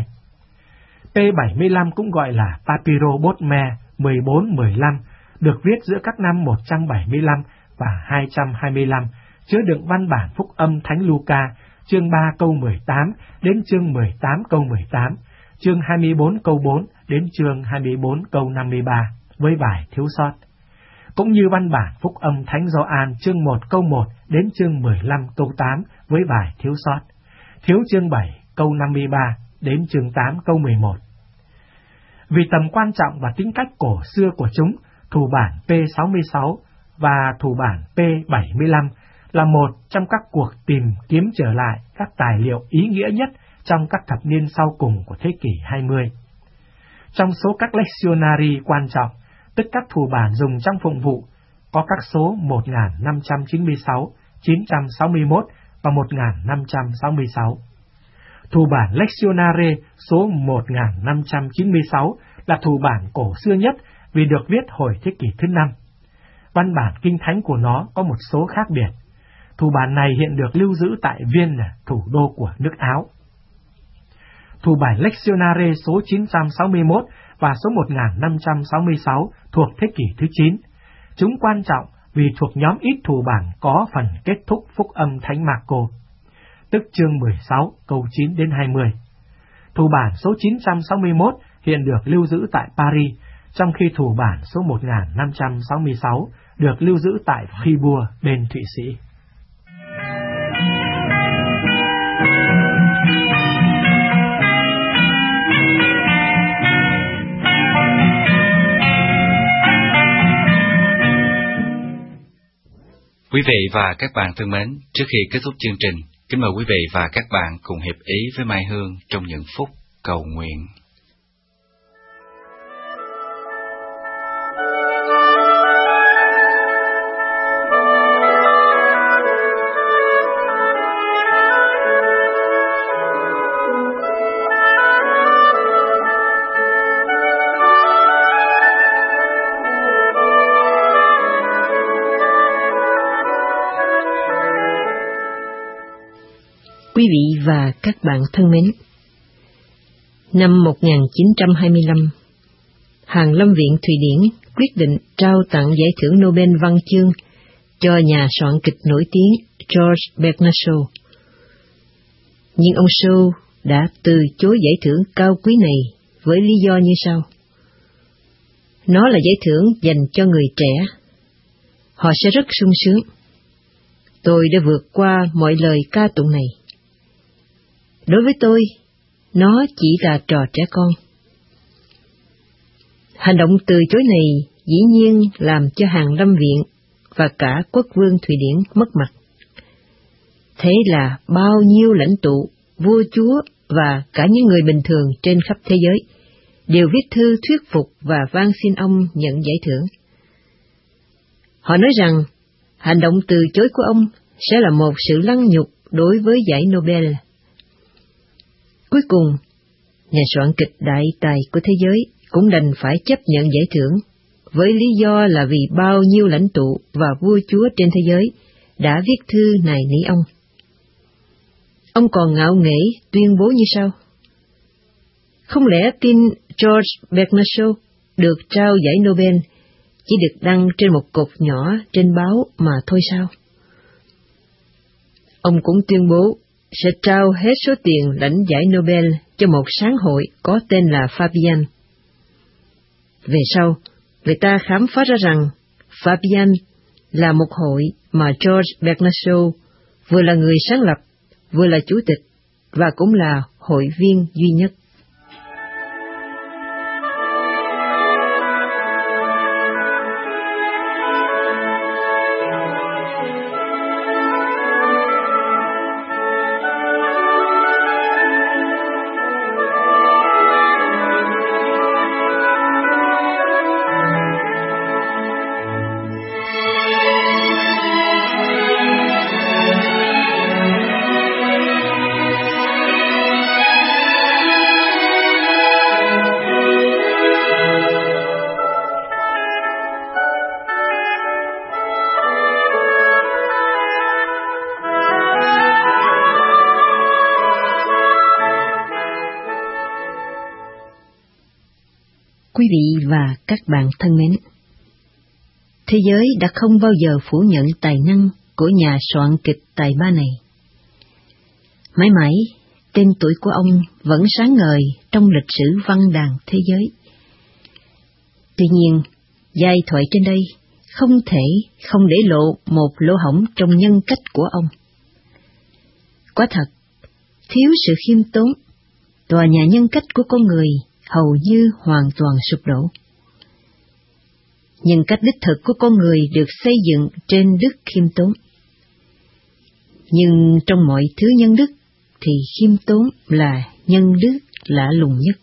[SPEAKER 4] P75 cũng gọi là Papiro Bodmer 14-15, được viết giữa các năm 175 và 225, chứa đựng văn bản phúc âm Thánh Luca, chương 3 câu 18 đến chương 18 câu 18, chương 24 câu 4 đến chương 24 câu 53, với vài thiếu sót. Cũng như văn bản phúc âm Thánh Gioan chương 1 câu 1 đến chương 15 câu 8 với vài thiếu sót, thiếu chương 7 câu 53 đến chương 8 câu 11. Vì tầm quan trọng và tính cách cổ xưa của chúng, thủ bản P66 và thủ bản P75 là một trong các cuộc tìm kiếm trở lại các tài liệu ý nghĩa nhất trong các thập niên sau cùng của thế kỷ 20. Trong số các lectionary quan trọng, tức các thủ bản dùng trong phụng vụ, có các số 1596, 961 và 1566. Thủ bản lectionary số 1596 là thủ bản cổ xưa nhất vì được viết hồi thế kỷ thứ 5. Văn bản kinh thánh của nó có một số khác biệt. Thủ bản này hiện được lưu giữ tại Vienna, thủ đô của nước Áo. Thủ bản lectionary số 961 và số 1566 thuộc thế kỷ thứ 9. Chúng quan trọng vì thuộc nhóm ít thủ bản có phần kết thúc phúc âm Thánh Marco, tức chương 16 câu 9 đến 20. Thủ bản số 961 hiện được lưu giữ tại Paris, trong khi thủ bản số 1566 được lưu giữ tại Fribourg bên Thụy Sĩ.
[SPEAKER 1] Quý vị và các bạn thân mến, trước khi kết thúc chương trình, kính mời quý vị và các bạn cùng hiệp ý với Mai Hương trong những phút cầu nguyện.
[SPEAKER 3] Quý vị và các bạn thân mến, năm 1925, Hàn Lâm Viện Thụy Điển quyết định trao tặng giải thưởng Nobel văn chương cho nhà soạn kịch nổi tiếng George Bernard Shaw. Nhưng ông Shaw đã từ chối giải thưởng cao quý này với lý do như sau. Nó là giải thưởng dành cho người trẻ. Họ sẽ rất sung sướng. Tôi đã vượt qua mọi lời ca tụng này. Đối với tôi, nó chỉ là trò trẻ con. Hành động từ chối này dĩ nhiên làm cho Hàn Lâm Viện và cả quốc vương Thụy Điển mất mặt. Thế là bao nhiêu lãnh tụ, vua chúa và cả những người bình thường trên khắp thế giới đều viết thư thuyết phục và van xin ông nhận giải thưởng. Họ nói rằng hành động từ chối của ông sẽ là một sự lăng nhục đối với giải Nobel. Cuối cùng, nhà soạn kịch đại tài của thế giới cũng đành phải chấp nhận giải thưởng, với lý do là vì bao nhiêu lãnh tụ và vua chúa trên thế giới đã viết thư nài nỉ ông. Ông còn ngạo nghễ tuyên bố như sau. Không lẽ tin George Bernard Shaw được trao giải Nobel chỉ được đăng trên một cột nhỏ trên báo mà thôi sao? Ông cũng tuyên bố sẽ trao hết số tiền lãnh giải Nobel cho một sáng hội có tên là Fabian. Về sau, người ta khám phá ra rằng Fabian là một hội mà George Bernard Shaw vừa là người sáng lập, vừa là chủ tịch, và cũng là hội viên duy nhất. Quý vị và các bạn thân mến, thế giới đã không bao giờ phủ nhận tài năng của nhà soạn kịch tài ba này. Mãi mãi, tên tuổi của ông vẫn sáng ngời trong lịch sử văn đàn thế giới. Tuy nhiên, giai thoại trên đây không thể không để lộ một lỗ hổng trong nhân cách của ông. Quả thật, thiếu sự khiêm tốn, tòa nhà nhân cách của con người hầu như hoàn toàn sụp đổ. Nhân cách đích thực của con người được xây dựng trên đức khiêm tốn. Nhưng trong mọi thứ nhân đức thì khiêm tốn là nhân đức lạ lùng nhất.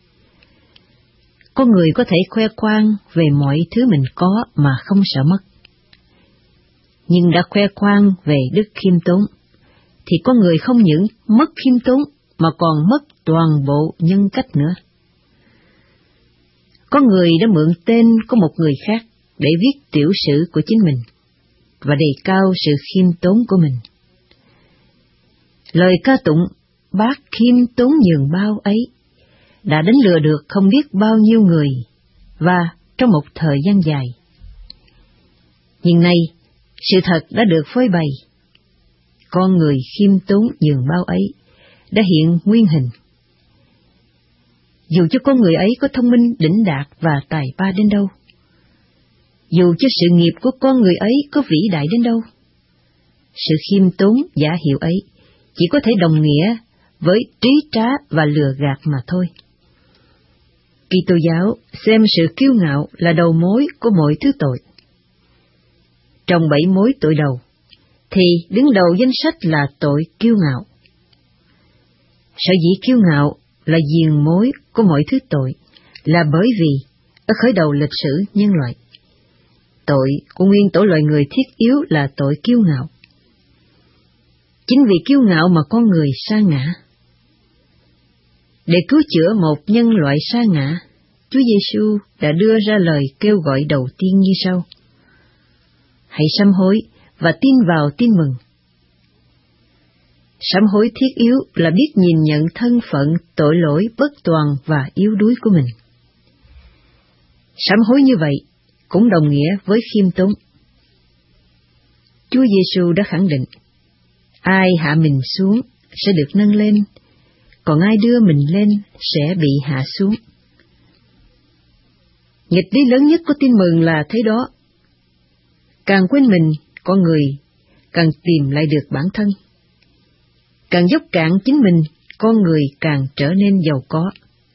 [SPEAKER 3] Con người có thể khoe khoang về mọi thứ mình có mà không sợ mất. Nhưng đã khoe khoang về đức khiêm tốn, thì con người không những mất khiêm tốn mà còn mất toàn bộ nhân cách nữa. Có người đã mượn tên của một người khác để viết tiểu sử của chính mình và đề cao sự khiêm tốn của mình. Lời ca tụng bác khiêm tốn nhường bao ấy đã đánh lừa được không biết bao nhiêu người và trong một thời gian dài. Nhưng nay, sự thật đã được phơi bày. Con người khiêm tốn nhường bao ấy đã hiện nguyên hình. Dù cho con người ấy có thông minh đỉnh đạt và tài ba đến đâu, dù cho sự nghiệp của con người ấy có vĩ đại đến đâu, sự khiêm tốn giả hiệu ấy chỉ có thể đồng nghĩa với trí trá và lừa gạt mà thôi. Kitô giáo xem sự kiêu ngạo là đầu mối của mọi thứ tội. Trong 7 mối tội đầu, thì đứng đầu danh sách là tội kiêu ngạo. Sở dĩ kiêu ngạo là diền mối của mọi thứ tội là bởi vì ở khởi đầu lịch sử nhân loại, tội của nguyên tổ loài người thiết yếu là tội kiêu ngạo. Chính vì kiêu ngạo mà con người sa ngã. Để cứu chữa một nhân loại sa ngã, Chúa Giêsu đã đưa ra lời kêu gọi đầu tiên như sau: hãy sám hối và tin vào tin mừng. Sám hối thiết yếu là biết nhìn nhận thân phận tội lỗi bất toàn và yếu đuối của mình. Sám hối như vậy cũng đồng nghĩa với khiêm tốn. Chúa Giêsu đã khẳng định, ai hạ mình xuống sẽ được nâng lên, còn ai đưa mình lên sẽ bị hạ xuống. Nghịch lý lớn nhất của tin mừng là thế đó. Càng quên mình, con người càng tìm lại được bản thân. Càng dốc cạn chính mình, con người càng trở nên giàu có.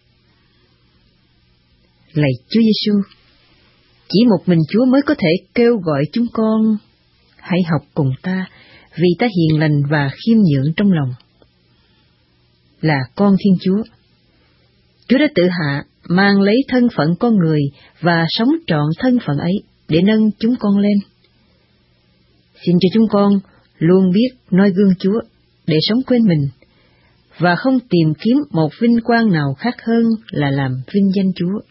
[SPEAKER 3] Lạy Chúa Giêsu, chỉ một mình Chúa mới có thể kêu gọi chúng con, hãy học cùng ta, vì ta hiền lành và khiêm nhượng trong lòng. Là con Thiên Chúa, Chúa đã tự hạ, mang lấy thân phận con người và sống trọn thân phận ấy để nâng chúng con lên. Xin cho chúng con luôn biết noi gương Chúa để sống quên mình, và không tìm kiếm một vinh quang nào khác hơn là làm vinh danh Chúa.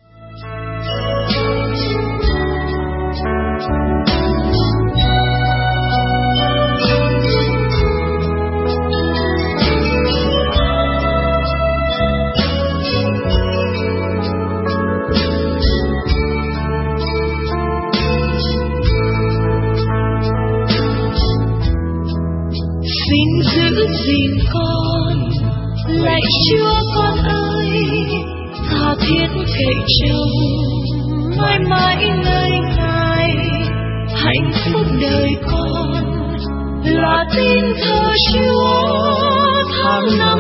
[SPEAKER 5] Gìn con, lạy Chúa con ơi, tha thiết cậy trông mãi mãi nơi Ngài. Hạnh phúc đời con là tin thờ Chúa tháng năm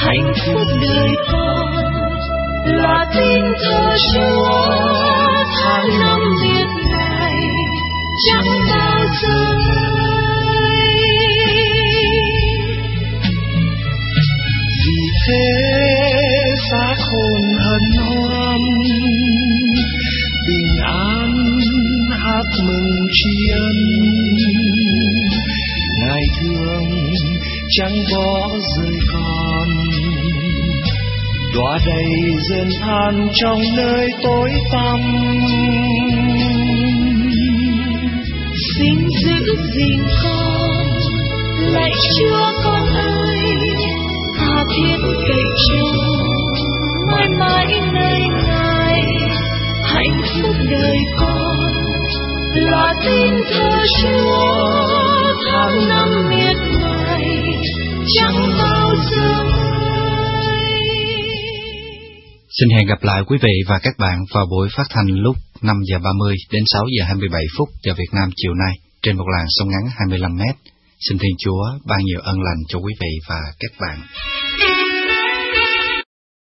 [SPEAKER 5] hạnh phúc đời con là tin thờ Chúa, tháng năm miệt mài chẳng bao giờ nguôi.
[SPEAKER 6] Vì thế xác hồn hân hoan, bình an hát mừng tri ân. Ngài thương chẳng bỏ rơi con, đóa đầy dần than trong nơi tối tăm.
[SPEAKER 5] Xin giữ gìn con, lạy Chúa con ơi, tha thiết cậy trông mãi mãi nơi Ngài. Hạnh phúc đời con là tin thờ Chúa, tháng năm miệt mài chẳng bao giờ nguôi.
[SPEAKER 1] Xin hẹn gặp lại quý vị và các bạn vào buổi phát thanh lúc 5 giờ 30 đến 6 giờ 27 phút giờ Việt Nam chiều nay trên một làn sóng ngắn 25 m. Xin Thiên Chúa ban nhiều ân lành cho quý vị và các bạn.